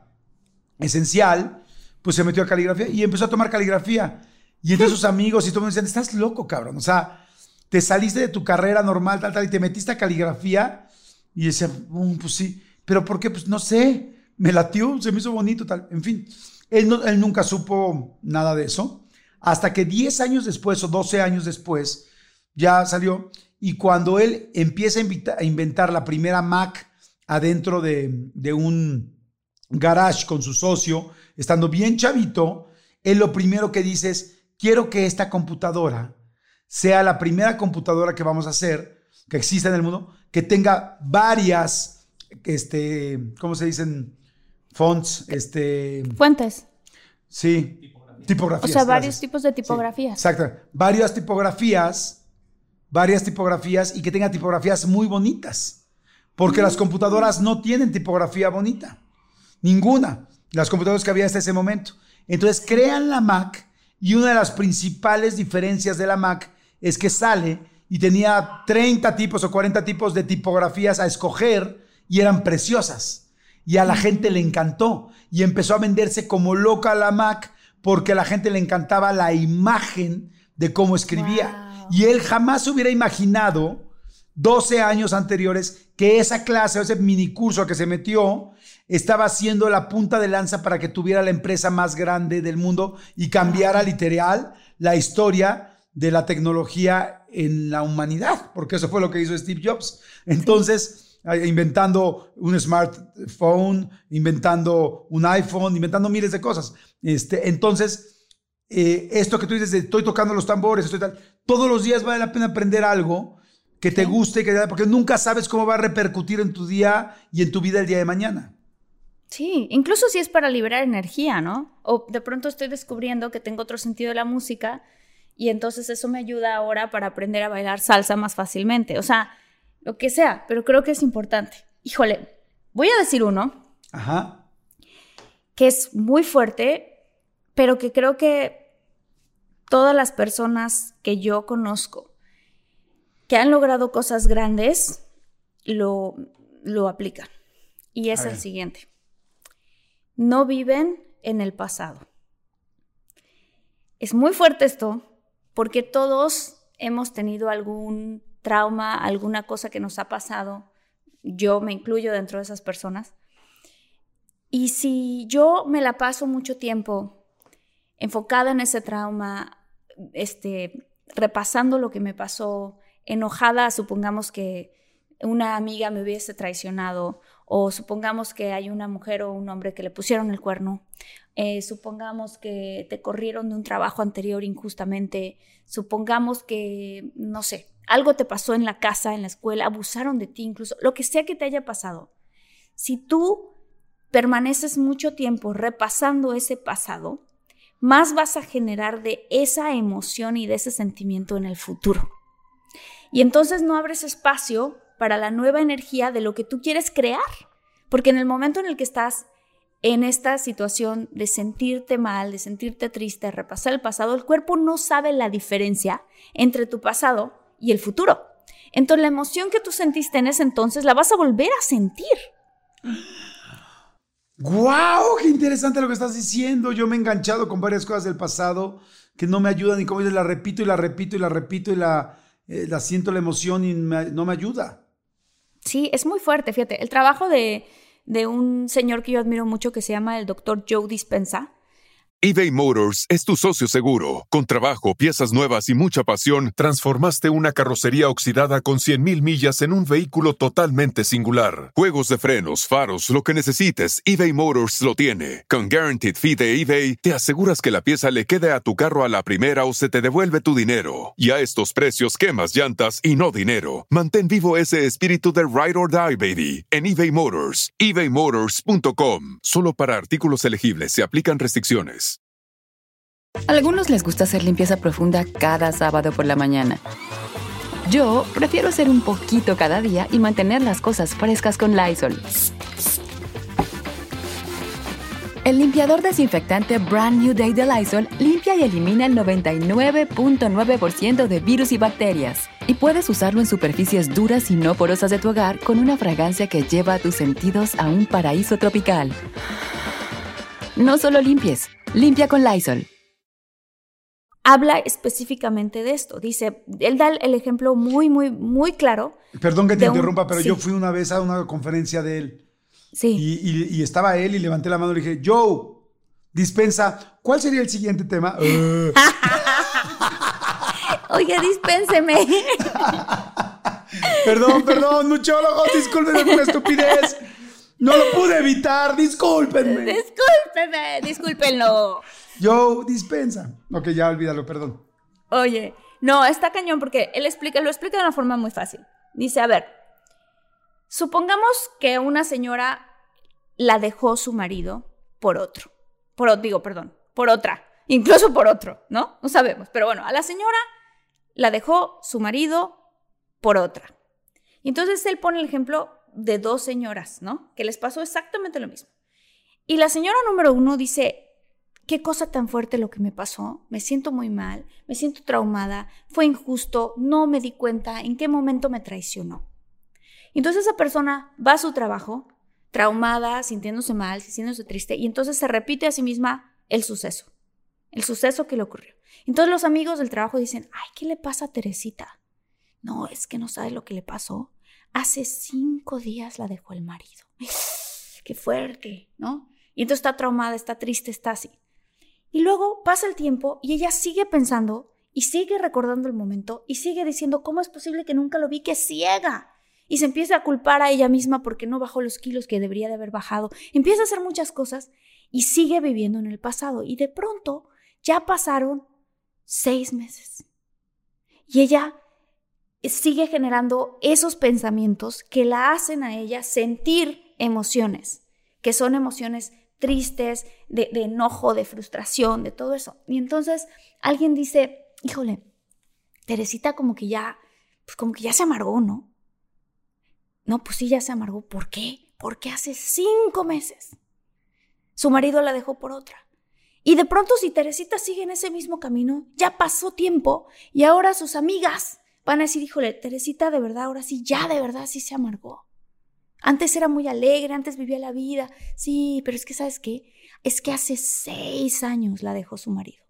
Speaker 3: esencial, pues se metió a caligrafía y empezó a tomar caligrafía. Y entonces sus amigos y todo me decían, estás loco, cabrón. O sea, te saliste de tu carrera normal, tal, tal, y te metiste a caligrafía. Y decía, oh, pues sí. ¿Pero por qué? Pues no sé. Me latió, se me hizo bonito, tal. En fin, él, no, él nunca supo nada de eso. Hasta que diez años después o doce años después, ya salió. Y cuando él empieza a, invita, a inventar la primera Mac adentro de, de un garage con su socio, estando bien chavito, él lo primero que dice es, quiero que esta computadora sea la primera computadora que vamos a hacer, que exista en el mundo, que tenga varias, este, ¿cómo se dicen? Fonts, este...
Speaker 4: Fuentes.
Speaker 3: Sí, tipografías. tipografías
Speaker 4: o sea, varios
Speaker 3: gracias.
Speaker 4: tipos de tipografías.
Speaker 3: Sí, exacto. Varias tipografías, varias tipografías y que tenga tipografías muy bonitas, porque mm. las computadoras no tienen tipografía bonita. Ninguna. Las computadoras que había hasta ese momento. Entonces crean la Mac y una de las principales diferencias de la Mac es que sale y tenía treinta tipos o cuarenta tipos de tipografías a escoger y eran preciosas. Y a la gente le encantó y empezó a venderse como loca la Mac porque a la gente le encantaba la imagen de cómo escribía. Wow. Y él jamás hubiera imaginado doce años anteriores que esa clase o ese minicurso que se metió estaba haciendo la punta de lanza para que tuviera la empresa más grande del mundo y cambiara literal la historia de la tecnología en la humanidad, porque eso fue lo que hizo Steve Jobs. Entonces, sí. inventando un smartphone, inventando un iPhone, inventando miles de cosas. Este, entonces, eh, esto que tú dices de estoy tocando los tambores, estoy tal, todos los días vale la pena aprender algo que te sí. guste, que, porque nunca sabes cómo va a repercutir en tu día y en tu vida el día de mañana.
Speaker 4: Sí, incluso si es para liberar energía, ¿no? O de pronto estoy descubriendo que tengo otro sentido de la música y entonces eso me ayuda ahora para aprender a bailar salsa más fácilmente. O sea, lo que sea, pero creo que es importante. Híjole, voy a decir uno
Speaker 3: Ajá.
Speaker 4: que es muy fuerte, pero que creo que todas las personas que yo conozco que han logrado cosas grandes lo, lo aplican. Y es el siguiente. No viven en el pasado. Es muy fuerte esto porque todos hemos tenido algún trauma, alguna cosa que nos ha pasado. Yo me incluyo dentro de esas personas. Y si yo me la paso mucho tiempo enfocada en ese trauma, este, repasando lo que me pasó, enojada, supongamos que una amiga me hubiese traicionado, o supongamos que hay una mujer o un hombre que le pusieron el cuerno, eh, supongamos que te corrieron de un trabajo anterior injustamente, supongamos que, no sé, algo te pasó en la casa, en la escuela, abusaron de ti incluso, lo que sea que te haya pasado. Si tú permaneces mucho tiempo repasando ese pasado, más vas a generar de esa emoción y de ese sentimiento en el futuro. Y entonces no abres espacio para la nueva energía de lo que tú quieres crear. Porque en el momento en el que estás en esta situación de sentirte mal, de sentirte triste, de repasar el pasado, el cuerpo no sabe la diferencia entre tu pasado y el futuro. Entonces la emoción que tú sentiste en ese entonces la vas a volver a sentir.
Speaker 3: ¡Guau! ¡Qué interesante lo que estás diciendo! Yo me he enganchado con varias cosas del pasado que no me ayudan y como dices, la repito y la repito y la repito y la, eh, la siento la emoción y me, no me ayuda.
Speaker 4: Sí, es muy fuerte. Fíjate, el trabajo de... de un señor que yo admiro mucho que se llama el doctor Joe Dispenza.
Speaker 1: eBay Motors es tu socio seguro. Con trabajo, piezas nuevas y mucha pasión, transformaste una carrocería oxidada con cien mil millas en un vehículo totalmente singular. Juegos de frenos, faros, lo que necesites, eBay Motors lo tiene. Con Guaranteed Fee de eBay, te aseguras que la pieza le quede a tu carro a la primera o se te devuelve tu dinero. Y a estos precios, quemas llantas y no dinero. Mantén vivo ese espíritu de Ride or Die, baby, en eBay Motors. ebay motors punto com. Solo para artículos elegibles se aplican restricciones.
Speaker 2: A algunos les gusta hacer limpieza profunda cada sábado por la mañana. Yo prefiero hacer un poquito cada día y mantener las cosas frescas con Lysol. El limpiador desinfectante Brand New Day de Lysol limpia y elimina el noventa y nueve punto nueve por ciento de virus y bacterias. Y puedes usarlo en superficies duras y no porosas de tu hogar con una fragancia que lleva a tus sentidos a un paraíso tropical. No solo limpies, limpia con Lysol.
Speaker 4: Habla específicamente de esto. Dice, él da el ejemplo muy, muy, muy claro.
Speaker 3: Perdón que te
Speaker 4: un,
Speaker 3: interrumpa, pero
Speaker 4: sí.
Speaker 3: yo fui una vez a una conferencia de él.
Speaker 4: Sí.
Speaker 3: Y, y, y estaba él y levanté la mano y le dije, Joe, Dispensa, ¿cuál sería el siguiente tema? Uh.
Speaker 4: Oye, dispénseme.
Speaker 3: Perdón, perdón, muchólogos, discúlpenme por la estupidez. No lo pude evitar, discúlpenme.
Speaker 4: Discúlpenme, discúlpenlo.
Speaker 3: Yo, dispensa. Ok, ya olvídalo, perdón.
Speaker 4: Oye, no, está cañón porque él explica, lo explica de una forma muy fácil. Dice, a ver, supongamos que una señora la dejó su marido por otro. Por, digo, perdón, por otra. Incluso por otro, ¿no? No sabemos. Pero bueno, a la señora la dejó su marido por otra. Y entonces él pone el ejemplo de dos señoras, ¿no? Que les pasó exactamente lo mismo. Y la señora número uno dice, qué cosa tan fuerte lo que me pasó, me siento muy mal, me siento traumada, fue injusto, no me di cuenta en qué momento me traicionó. Y entonces esa persona va a su trabajo, traumada, sintiéndose mal, sintiéndose triste, y entonces se repite a sí misma el suceso, el suceso que le ocurrió. Entonces los amigos del trabajo dicen, ay, ¿qué le pasa a Teresita? No, es que no sabe lo que le pasó. Hace cinco días la dejó el marido. ¡Qué fuerte!, ¿no? Y entonces está traumada, está triste, está así. Y luego pasa el tiempo y ella sigue pensando y sigue recordando el momento y sigue diciendo, ¿cómo es posible que nunca lo vi? ¡Qué ciega! Y se empieza a culpar a ella misma porque no bajó los kilos que debería de haber bajado. Empieza a hacer muchas cosas y sigue viviendo en el pasado. Y de pronto ya pasaron seis meses. Y ella sigue generando esos pensamientos que la hacen a ella sentir emociones, que son emociones tristes, de, de enojo, de frustración, de todo eso. Y entonces alguien dice, híjole, Teresita como que ya, pues como que ya se amargó, ¿no? No, pues sí, ya se amargó. ¿Por qué? Porque hace cinco meses su marido la dejó por otra. Y de pronto si Teresita sigue en ese mismo camino, ya pasó tiempo y ahora sus amigas van a decir, híjole, Teresita de verdad, ahora sí, ya de verdad sí se amargó. Antes era muy alegre, antes vivía la vida. Sí, pero es que, ¿sabes qué? Es que hace seis años la dejó su marido.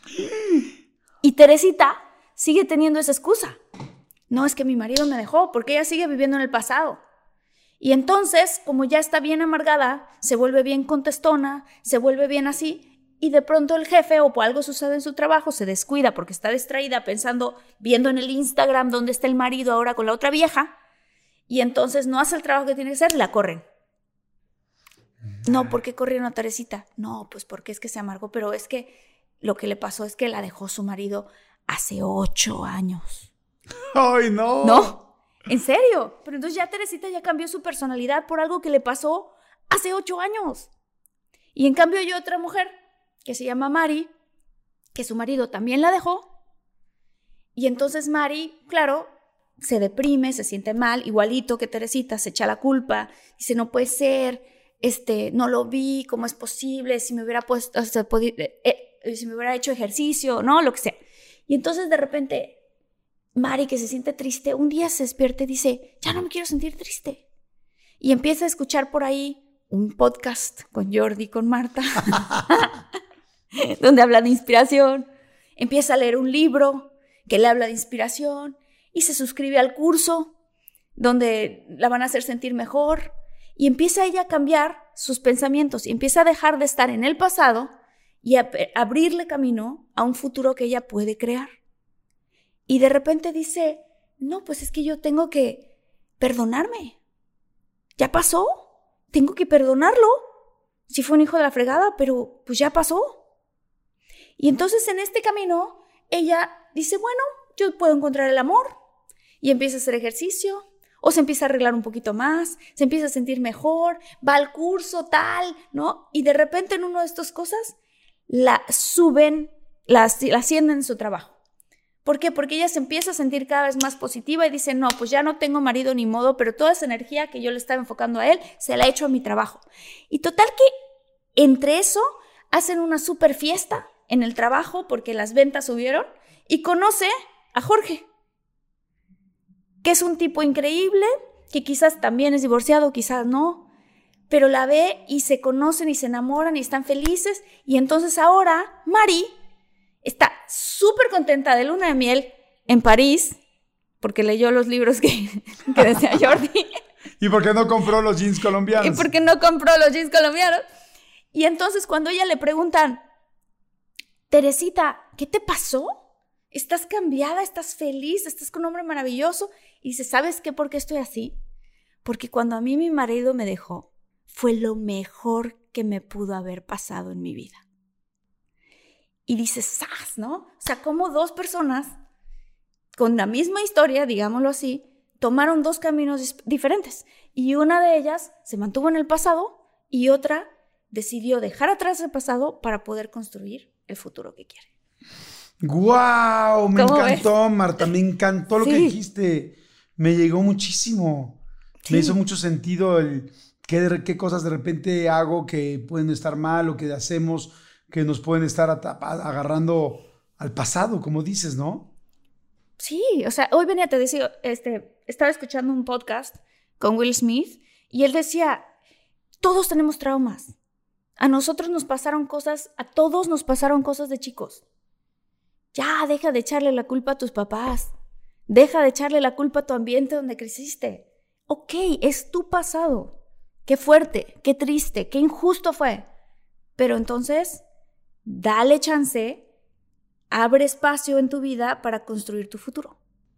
Speaker 4: Y Teresita sigue teniendo esa excusa. No, es que mi marido me dejó, porque ella sigue viviendo en el pasado. Y entonces, como ya está bien amargada, se vuelve bien contestona, se vuelve bien así, y de pronto el jefe, o por algo sucede en su trabajo, se descuida porque está distraída pensando, viendo en el Instagram dónde está el marido ahora con la otra vieja, y entonces no hace el trabajo que tiene que hacer, la corren. No, ¿por qué corrieron a Teresita? No, pues porque es que se amargó, pero es que lo que le pasó es que la dejó su marido hace ocho años.
Speaker 3: ¡Ay, no!
Speaker 4: No, en serio. Pero entonces ya Teresita ya cambió su personalidad por algo que le pasó hace ocho años. Y en cambio hay otra mujer que se llama Mari, que su marido también la dejó. Y entonces Mari, claro, se deprime, se siente mal, igualito que Teresita, se echa la culpa, dice, no puede ser, este, no lo vi, ¿cómo es posible? Si me hubiera puesto, o sea, podido, eh, si me hubiera hecho ejercicio, ¿no? Lo que sea. Y entonces de repente, Mari, que se siente triste, un día se despierta y dice, ya no me quiero sentir triste. Y empieza a escuchar por ahí un podcast con Jordi, con Marta, donde habla de inspiración. Empieza a leer un libro que le habla de inspiración y se suscribe al curso donde la van a hacer sentir mejor. Y empieza ella a cambiar sus pensamientos y empieza a dejar de estar en el pasado y a abrirle camino a un futuro que ella puede crear. Y de repente dice, no, pues es que yo tengo que perdonarme. Ya pasó, tengo que perdonarlo. Sí fue un hijo de la fregada, pero pues ya pasó. Y entonces en este camino ella dice, bueno, yo puedo encontrar el amor. Y empieza a hacer ejercicio, o se empieza a arreglar un poquito más, se empieza a sentir mejor, va al curso tal, ¿no? Y de repente en una de estas cosas la suben, la, la ascienden en su trabajo. ¿Por qué? Porque ella se empieza a sentir cada vez más positiva y dice, no, pues ya no tengo marido ni modo, pero toda esa energía que yo le estaba enfocando a él, se la he hecho a mi trabajo. Y total que entre eso hacen una súper fiesta en el trabajo porque las ventas subieron y conoce a Jorge, que es un tipo increíble, que quizás también es divorciado, quizás no, pero la ve y se conocen y se enamoran y están felices. Y entonces ahora Mari está súper contenta de luna de miel en París, porque leyó los libros que, que decía Jordi.
Speaker 3: ¿Y por qué no compró los jeans colombianos?
Speaker 4: Y porque no compró los jeans colombianos. Y entonces cuando ella le preguntan, Teresita, ¿qué te pasó? ¿Estás cambiada? ¿Estás feliz? ¿Estás con un hombre maravilloso? Y dice, ¿sabes qué? ¿Por qué estoy así? Porque cuando a mí mi marido me dejó, fue lo mejor que me pudo haber pasado en mi vida. Y dices, ¡zas!, ¿no? O sea, como dos personas con la misma historia, digámoslo así, tomaron dos caminos diferentes. Y una de ellas se mantuvo en el pasado y otra decidió dejar atrás el pasado para poder construir el futuro que quiere.
Speaker 3: ¡Guau! Me encantó,
Speaker 4: ves?
Speaker 3: Marta, me encantó lo
Speaker 4: Sí.
Speaker 3: que dijiste. Me llegó muchísimo.
Speaker 4: Sí.
Speaker 3: Me hizo mucho sentido el qué, qué cosas de repente hago que pueden estar mal o que hacemos que nos pueden estar atapa- agarrando al pasado, como dices, ¿no?
Speaker 4: Sí, o sea, hoy venía, te decía, este, estaba escuchando un podcast con Will Smith y él decía, todos tenemos traumas. A nosotros nos pasaron cosas, a todos nos pasaron cosas de chicos. Ya, deja de echarle la culpa a tus papás. Deja de echarle la culpa a tu ambiente donde creciste. Ok, es tu pasado. Qué fuerte, qué triste, qué injusto fue. Pero entonces, dale chance, abre espacio en tu vida para construir tu futuro.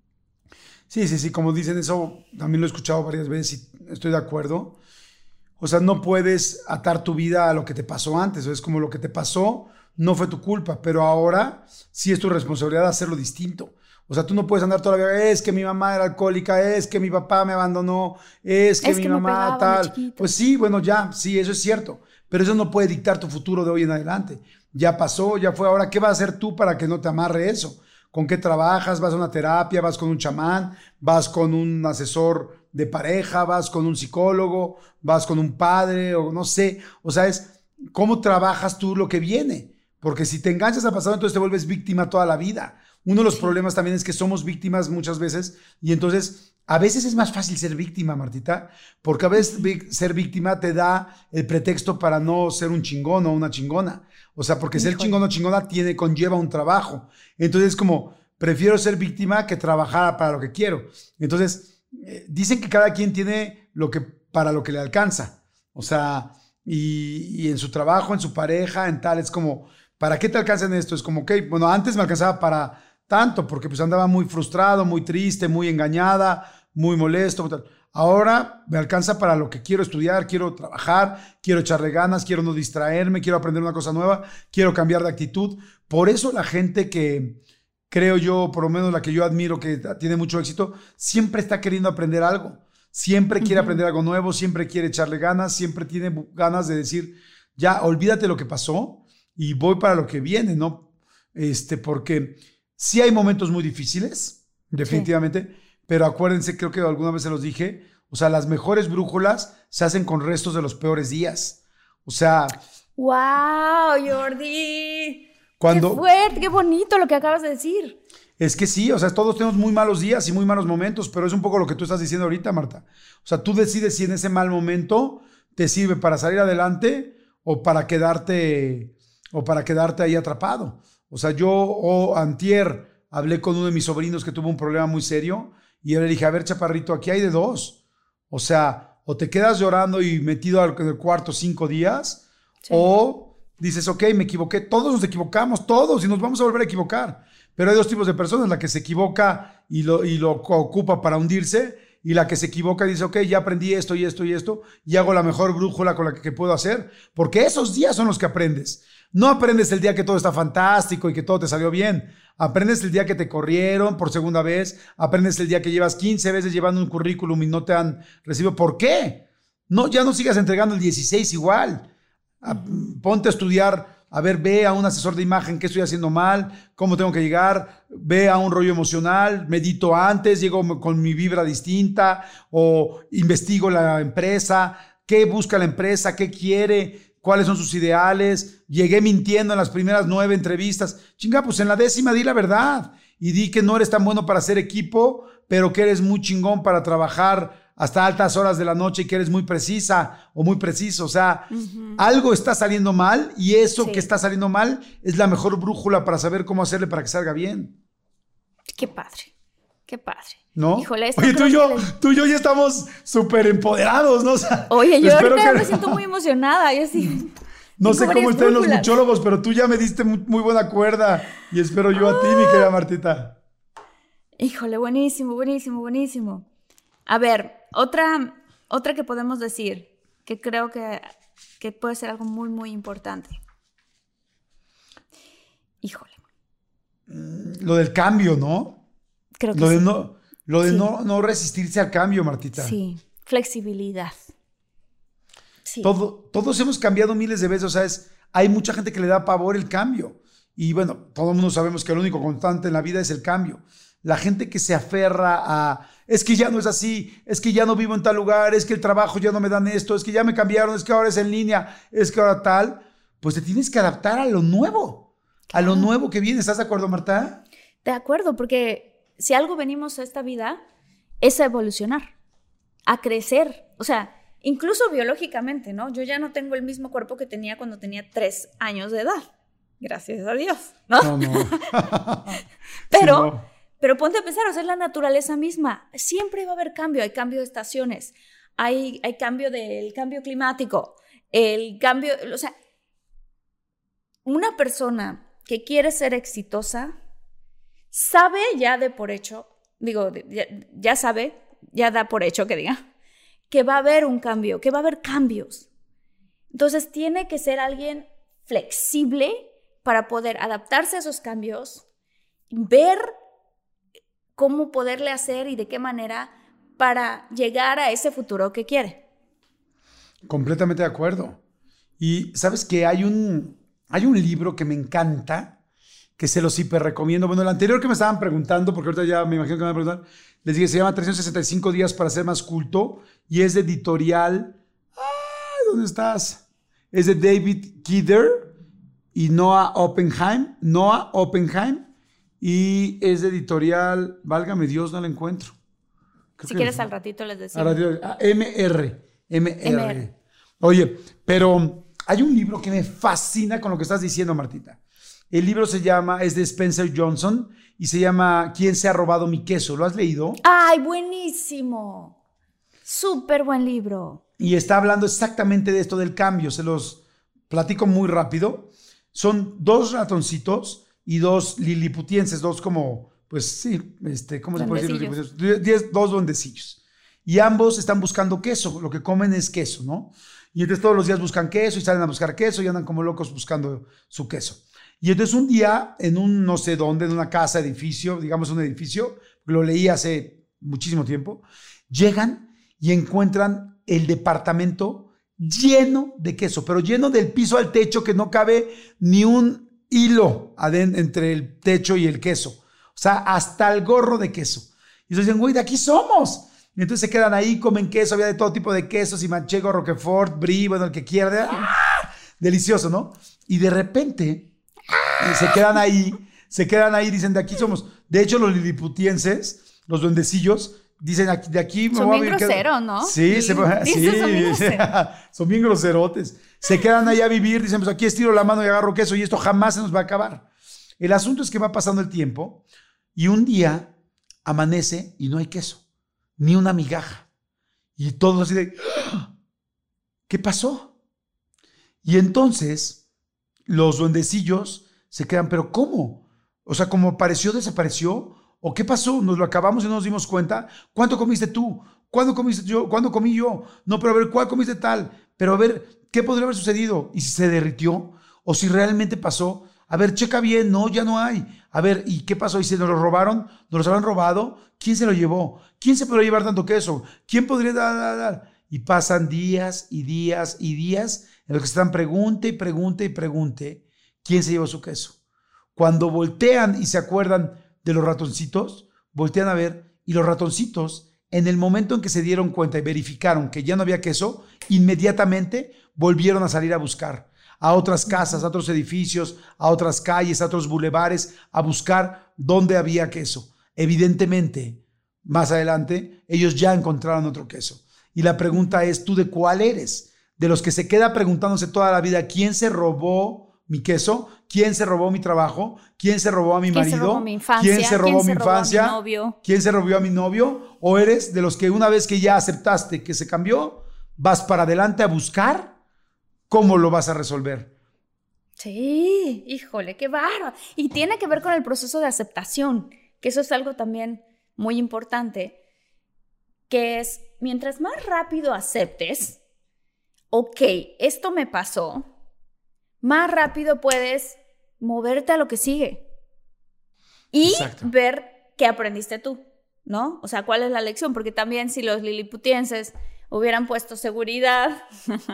Speaker 3: Sí, sí, sí, como dicen eso, también lo he escuchado varias veces y estoy de acuerdo. O sea, no puedes atar tu vida a lo que te pasó antes. Es como lo que te pasó no fue tu culpa, pero ahora sí es tu responsabilidad hacerlo distinto. O sea, tú no puedes andar toda la vida, es que mi mamá era alcohólica, es que mi papá me abandonó, es que
Speaker 4: Es
Speaker 3: mi
Speaker 4: que me
Speaker 3: mamá
Speaker 4: pegaba
Speaker 3: tal.
Speaker 4: de chiquito.
Speaker 3: Pues sí, bueno, ya, sí, eso es cierto. Pero eso no puede dictar tu futuro de hoy en adelante. Ya pasó, ya fue. Ahora, ¿qué vas a hacer tú para que no te amarre eso? ¿Con qué trabajas? ¿Vas a una terapia? ¿Vas con un chamán? ¿Vas con un asesor de pareja? ¿Vas con un psicólogo? ¿Vas con un padre? O no sé. O sea, es cómo trabajas tú lo que viene. Porque si te enganchas al pasado, entonces te vuelves víctima toda la vida. Uno de los sí. problemas también es que somos víctimas muchas veces y entonces a veces es más fácil ser víctima, Martita, porque a veces ser víctima te da el pretexto para no ser un chingón o una chingona. O sea, porque Híjole. ser chingón o chingona tiene, conlleva un trabajo. Entonces es como, prefiero ser víctima que trabajar para lo que quiero. Entonces, eh, dicen que cada quien tiene lo que, para lo que le alcanza. O sea, y, y en su trabajo, en su pareja, en tal, es como, ¿para qué te alcanza en esto? Es como, ok, bueno, antes me alcanzaba para tanto, porque pues andaba muy frustrado, muy triste, muy engañada, muy molesto. Tal. Ahora me alcanza para lo que quiero estudiar, quiero trabajar, quiero echarle ganas, quiero no distraerme, quiero aprender una cosa nueva, quiero cambiar de actitud. Por eso la gente que creo yo, por lo menos la que yo admiro, que tiene mucho éxito, siempre está queriendo aprender algo. Siempre quiere uh-huh. aprender algo nuevo, siempre quiere echarle ganas, siempre tiene ganas de decir, ya, olvídate lo que pasó y voy para lo que viene, ¿no? este, porque sí hay momentos muy difíciles, definitivamente, sí. Pero acuérdense, creo que alguna vez se los dije, o sea, las mejores brújulas se hacen con restos de los peores días. O sea...
Speaker 4: ¡Wow, Jordi!
Speaker 3: Cuando,
Speaker 4: ¡Qué fuerte, qué bonito lo que acabas de decir!
Speaker 3: Es que sí, o sea, todos tenemos muy malos días y muy malos momentos, pero es un poco lo que tú estás diciendo ahorita, Marta. O sea, tú decides si en ese mal momento te sirve para salir adelante o para quedarte, o para quedarte ahí atrapado. O sea, yo o antier hablé con uno de mis sobrinos que tuvo un problema muy serio y yo le dije, a ver, chaparrito, aquí hay de dos. O sea, o te quedas llorando y metido en el cuarto cinco días, sí. O dices, ok, me equivoqué. Todos nos equivocamos, todos, y nos vamos a volver a equivocar. Pero hay dos tipos de personas, la que se equivoca y lo, y lo ocupa para hundirse, y la que se equivoca y dice, ok, ya aprendí esto y esto y esto, y hago la mejor brújula con la que, que puedo hacer, porque esos días son los que aprendes. No aprendes el día que todo está fantástico y que todo te salió bien. Aprendes el día que te corrieron por segunda vez, aprendes el día que llevas quince veces llevando un currículum y no te han recibido. ¿Por qué? No, ya no sigas entregando el dieciséis igual. Ponte a estudiar. A ver, ve a un asesor de imagen qué estoy haciendo mal, cómo tengo que llegar, ve a un rollo emocional, medito antes, llego con mi vibra distinta o investigo la empresa, qué busca la empresa, qué quiere, cuáles son sus ideales. Llegué mintiendo en las primeras nueve entrevistas. Chinga, pues en la décima di la verdad y di que no eres tan bueno para hacer equipo, pero que eres muy chingón para trabajar hasta altas horas de la noche y que eres muy precisa o muy preciso. O sea, uh-huh. Algo está saliendo mal y eso sí. Que está saliendo mal es la mejor brújula para saber cómo hacerle para que salga bien.
Speaker 4: Qué padre, qué padre.
Speaker 3: ¿No?
Speaker 4: Híjole, esto
Speaker 3: Oye, tú y, yo,
Speaker 4: les...
Speaker 3: tú y yo ya estamos súper empoderados, ¿no? O sea,
Speaker 4: Oye, yo ahorita
Speaker 3: que...
Speaker 4: me siento muy emocionada. Yo sí...
Speaker 3: No sé cómo estén brújulas. Los muchólogos, pero tú ya me diste muy, muy buena cuerda y espero yo a ti, mi querida Martita.
Speaker 4: Híjole, buenísimo, buenísimo, buenísimo. A ver, otra, otra que podemos decir, que creo que, que puede ser algo muy, muy importante. Híjole.
Speaker 3: Lo del cambio, ¿no?
Speaker 4: Creo que
Speaker 3: lo
Speaker 4: sí.
Speaker 3: De no, lo de
Speaker 4: sí.
Speaker 3: no, no resistirse al cambio, Martita.
Speaker 4: Sí, flexibilidad. Sí.
Speaker 3: Todo, todos hemos cambiado miles de veces, o sea, es, hay mucha gente que le da pavor el cambio. Y bueno, todo el mundo sabemos que el único constante en la vida es el cambio. La gente que se aferra a, es que ya no es así, es que ya no vivo en tal lugar, es que el trabajo ya no me dan esto, es que ya me cambiaron, es que ahora es en línea, es que ahora tal, pues te tienes que adaptar a lo nuevo, claro. A lo nuevo que viene. ¿Estás de acuerdo, Marta?
Speaker 4: De acuerdo, porque si algo venimos a esta vida es a evolucionar, a crecer, o sea, incluso biológicamente, ¿no? Yo ya no tengo el mismo cuerpo que tenía cuando tenía tres años de edad, gracias a Dios, ¿no? No, no. Pero... Sí, no. Pero ponte a pensar, o sea, es la naturaleza misma. Siempre va a haber cambio. Hay cambio de estaciones. Hay, hay cambio del cambio climático. El cambio... O sea, una persona que quiere ser exitosa sabe ya de por hecho, digo, ya, ya sabe, ya da por hecho que diga, que va a haber un cambio, que va a haber cambios. Entonces, tiene que ser alguien flexible para poder adaptarse a esos cambios, ver cómo poderle hacer y de qué manera para llegar a ese futuro que quiere.
Speaker 3: Completamente de acuerdo. Y sabes que hay un, hay un libro que me encanta, que se los hiper recomiendo. Bueno, el anterior que me estaban preguntando, porque ahorita ya me imagino que me van a preguntar, les dije, se llama trescientos sesenta y cinco días para ser más culto y es de editorial... ¡Ay! ¿Dónde estás? Es de David Kidder y Noah Oppenheim. Noah Oppenheim. Y es de editorial, válgame Dios, no la encuentro.
Speaker 4: Creo si quieres al ratito les decimos.
Speaker 3: Ratito, ah, M R. M R. M R. Oye, pero hay un libro que me fascina con lo que estás diciendo, Martita. El libro se llama, es de Spencer Johnson y se llama ¿Quién se ha robado mi queso? ¿Lo has leído?
Speaker 4: ¡Ay, buenísimo! Súper buen libro.
Speaker 3: Y está hablando exactamente de esto del cambio. Se los platico muy rápido. Son dos ratoncitos y dos liliputienses, dos como, pues sí, este, ¿cómo se puede decir? Diez, dos duendecillos. Y ambos están buscando queso, lo que comen es queso, ¿no? Y entonces todos los días buscan queso y salen a buscar queso y andan como locos buscando su queso. Y entonces un día, en un no sé dónde, en una casa, edificio, digamos un edificio, lo leí hace muchísimo tiempo, llegan y encuentran el departamento lleno de queso, pero lleno del piso al techo que no cabe ni un hilo adentro, entre el techo y el queso. O sea, hasta el gorro de queso. Y entonces dicen, güey, de aquí somos. Y entonces se quedan ahí, comen queso, había de todo tipo de quesos, y manchego, roquefort, brie, bueno, el que quiera. ¡Ah! Delicioso, ¿no? Y de repente se quedan ahí, se quedan ahí, dicen, de aquí somos. De hecho, los liliputienses, los duendecillos, dicen, de aquí me
Speaker 4: son
Speaker 3: voy a
Speaker 4: bien
Speaker 3: vivir.
Speaker 4: groseros, ¿no?
Speaker 3: Sí, se, sí,
Speaker 4: son bien groseros.
Speaker 3: Son bien groserotes. Se quedan ahí a vivir, dicen, pues aquí estiro la mano y agarro queso y esto jamás se nos va a acabar. El asunto es que va pasando el tiempo y un día amanece y no hay queso, ni una migaja. Y todos así de, ¿qué pasó? Y entonces los duendecillos se quedan, ¿pero cómo? O sea, ¿cómo apareció, desapareció? ¿O qué pasó? ¿Nos lo acabamos y no nos dimos cuenta? ¿Cuánto comiste tú? ¿Cuándo comiste yo? ¿Cuándo comí yo? No, pero a ver, ¿cuál comiste tal? Pero a ver, ¿qué podría haber sucedido? ¿Y si se derritió? ¿O si realmente pasó? A ver, checa bien, no, ya no hay. A ver, ¿y qué pasó? ¿Y se nos lo robaron? ¿Nos los habrán robado? ¿Quién se lo llevó? ¿Quién se podría llevar tanto queso? ¿Quién podría dar, dar, dar? Y pasan días y días y días en los que se están pregunte y pregunte y pregunte quién se llevó su queso. Cuando voltean y se acuerdan de los ratoncitos, voltean a ver y los ratoncitos, en el momento en que se dieron cuenta y verificaron que ya no había queso, inmediatamente volvieron a salir a buscar a otras casas, a otros edificios, a otras calles, a otros bulevares, a buscar dónde había queso. Evidentemente, más adelante, ellos ya encontraron otro queso. Y la pregunta es, ¿tú de cuál eres? De los que se queda preguntándose toda la vida, ¿quién se robó mi queso? ¿Quién se robó mi trabajo? ¿Quién se robó a mi marido?
Speaker 4: ¿Quién se robó mi infancia?
Speaker 3: ¿Quién se robó
Speaker 4: ¿Quién
Speaker 3: mi
Speaker 4: se robó
Speaker 3: infancia?
Speaker 4: a mi novio?
Speaker 3: ¿Quién se robó a mi novio? ¿O eres de los que una vez que ya aceptaste que se cambió, vas para adelante a buscar cómo lo vas a resolver?
Speaker 4: Sí, híjole, qué bárbaro. Y tiene que ver con el proceso de aceptación, que eso es algo también muy importante, que es, mientras más rápido aceptes, ok, esto me pasó, más rápido puedes moverte a lo que sigue y
Speaker 3: Exacto.
Speaker 4: ver qué aprendiste tú, ¿no? O sea, ¿cuál es la lección? Porque también si los liliputienses hubieran puesto seguridad,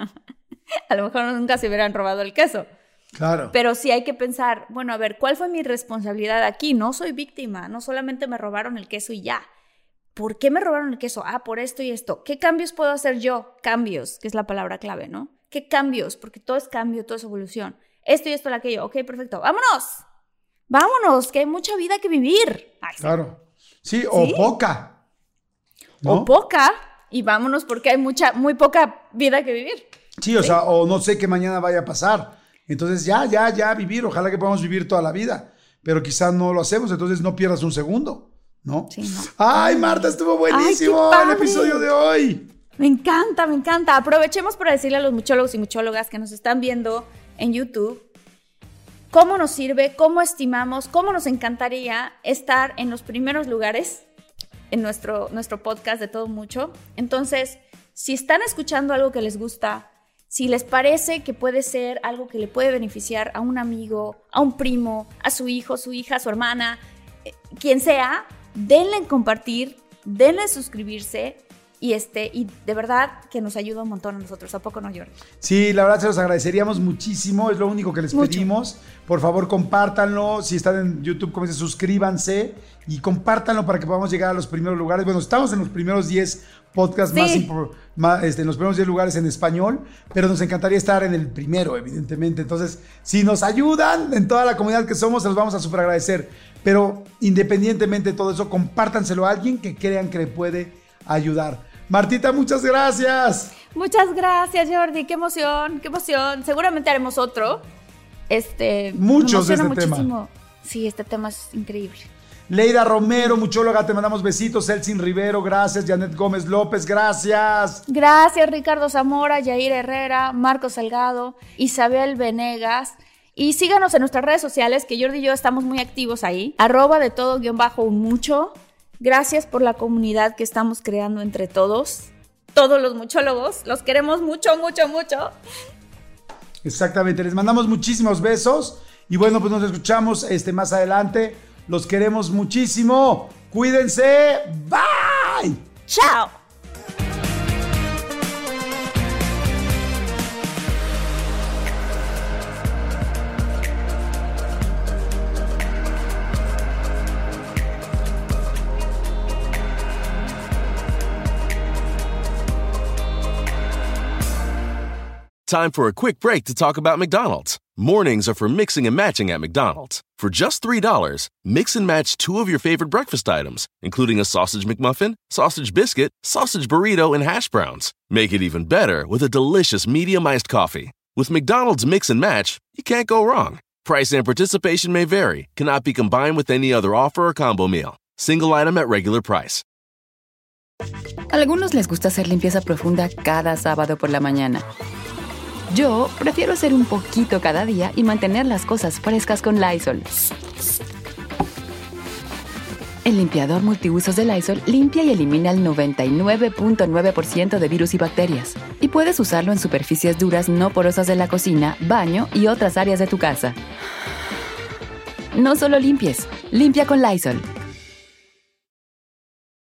Speaker 4: a lo mejor nunca se hubieran robado el queso.
Speaker 3: Claro.
Speaker 4: Pero sí hay que pensar, bueno, a ver, ¿cuál fue mi responsabilidad aquí? No soy víctima, no solamente me robaron el queso y ya. ¿Por qué me robaron el queso? Ah, por esto y esto. ¿Qué cambios puedo hacer yo? Cambios, que es la palabra clave, ¿no? ¿Qué cambios? Porque todo es cambio, todo es evolución. Esto y esto y aquello. Ok, perfecto. ¡Vámonos! ¡Vámonos! Que hay mucha vida que vivir. Ay, sí.
Speaker 3: Claro. Sí, o
Speaker 4: ¿Sí?
Speaker 3: poca. ¿No?
Speaker 4: O poca. Y vámonos porque hay mucha, muy poca vida que vivir.
Speaker 3: Sí, o
Speaker 4: ¿Sí?
Speaker 3: sea, o no sé qué mañana vaya a pasar. Entonces ya, ya, ya vivir. Ojalá que podamos vivir toda la vida. Pero quizás no lo hacemos, entonces no pierdas un segundo, ¿no?
Speaker 4: Sí, no.
Speaker 3: Ay, Marta, estuvo buenísimo
Speaker 4: Ay, qué
Speaker 3: el
Speaker 4: padre.
Speaker 3: episodio de hoy.
Speaker 4: Me encanta, me encanta. Aprovechemos para decirle a los muchólogos y muchólogas que nos están viendo en YouTube cómo nos sirve, cómo estimamos, cómo nos encantaría estar en los primeros lugares en nuestro, nuestro podcast de Todo Mucho. Entonces, si están escuchando algo que les gusta, si les parece que puede ser algo que le puede beneficiar a un amigo, a un primo, a su hijo, su hija, su hermana, eh, quien sea, denle en compartir, denle en suscribirse. Y, este, y de verdad que nos ayuda un montón a nosotros. ¿A poco no, Jordi?
Speaker 3: Sí, la verdad se los agradeceríamos muchísimo. Es lo único que les
Speaker 4: Mucho.
Speaker 3: pedimos. Por favor, compártanlo. Si están en YouTube, como dice, suscríbanse y compártanlo para que podamos llegar a los primeros lugares. Bueno, estamos en los primeros diez podcasts
Speaker 4: Sí.
Speaker 3: más, impor- más este, en los primeros diez lugares en español, pero nos encantaría estar en el primero, evidentemente. Entonces, si nos ayudan en toda la comunidad que somos, se los vamos a súper agradecer. Pero independientemente de todo eso, compártanselo a alguien que crean que le puede ayudar. Martita, muchas gracias.
Speaker 4: Muchas gracias, Jordi. Qué emoción, qué emoción. Seguramente haremos otro. Este,
Speaker 3: Muchos
Speaker 4: me
Speaker 3: de
Speaker 4: emociona
Speaker 3: este
Speaker 4: muchísimo. Sí, este tema es increíble.
Speaker 3: Leida Romero, muchóloga, te mandamos besitos. Elsin Rivero, gracias. Janet Gómez López, gracias.
Speaker 4: Gracias, Ricardo Zamora, Yair Herrera, Marco Salgado, Isabel Venegas. Y síganos en nuestras redes sociales, que Jordi y yo estamos muy activos ahí. Arroba de todo guión bajo un mucho. Gracias por la comunidad que estamos creando entre todos. Todos los muchólogos. Los queremos mucho, mucho, mucho.
Speaker 3: Exactamente, les mandamos muchísimos besos. Y bueno, pues nos escuchamos este, más adelante. Los queremos muchísimo. Cuídense. Bye.
Speaker 4: ¡Chao!
Speaker 7: Time for a quick break to talk about McDonald's. Mornings are for mixing and matching at McDonald's. For just three dollars, mix and match two of your favorite breakfast items, including a sausage McMuffin, sausage biscuit, sausage burrito, and hash browns. Make it even better with a delicious medium iced coffee. With McDonald's Mix and Match, you can't go wrong. Price and participation may vary. Cannot be combined with any other offer or combo meal. Single item at regular price.
Speaker 2: A algunos les gusta hacer limpieza profunda cada sábado por la mañana. Yo prefiero hacer un poquito cada día y mantener las cosas frescas con Lysol. El limpiador multiusos de Lysol limpia y elimina el noventa y nueve punto nueve por ciento de virus y bacterias. Y puedes usarlo en superficies duras no porosas de la cocina, baño y otras áreas de tu casa. No solo limpies, limpia con Lysol.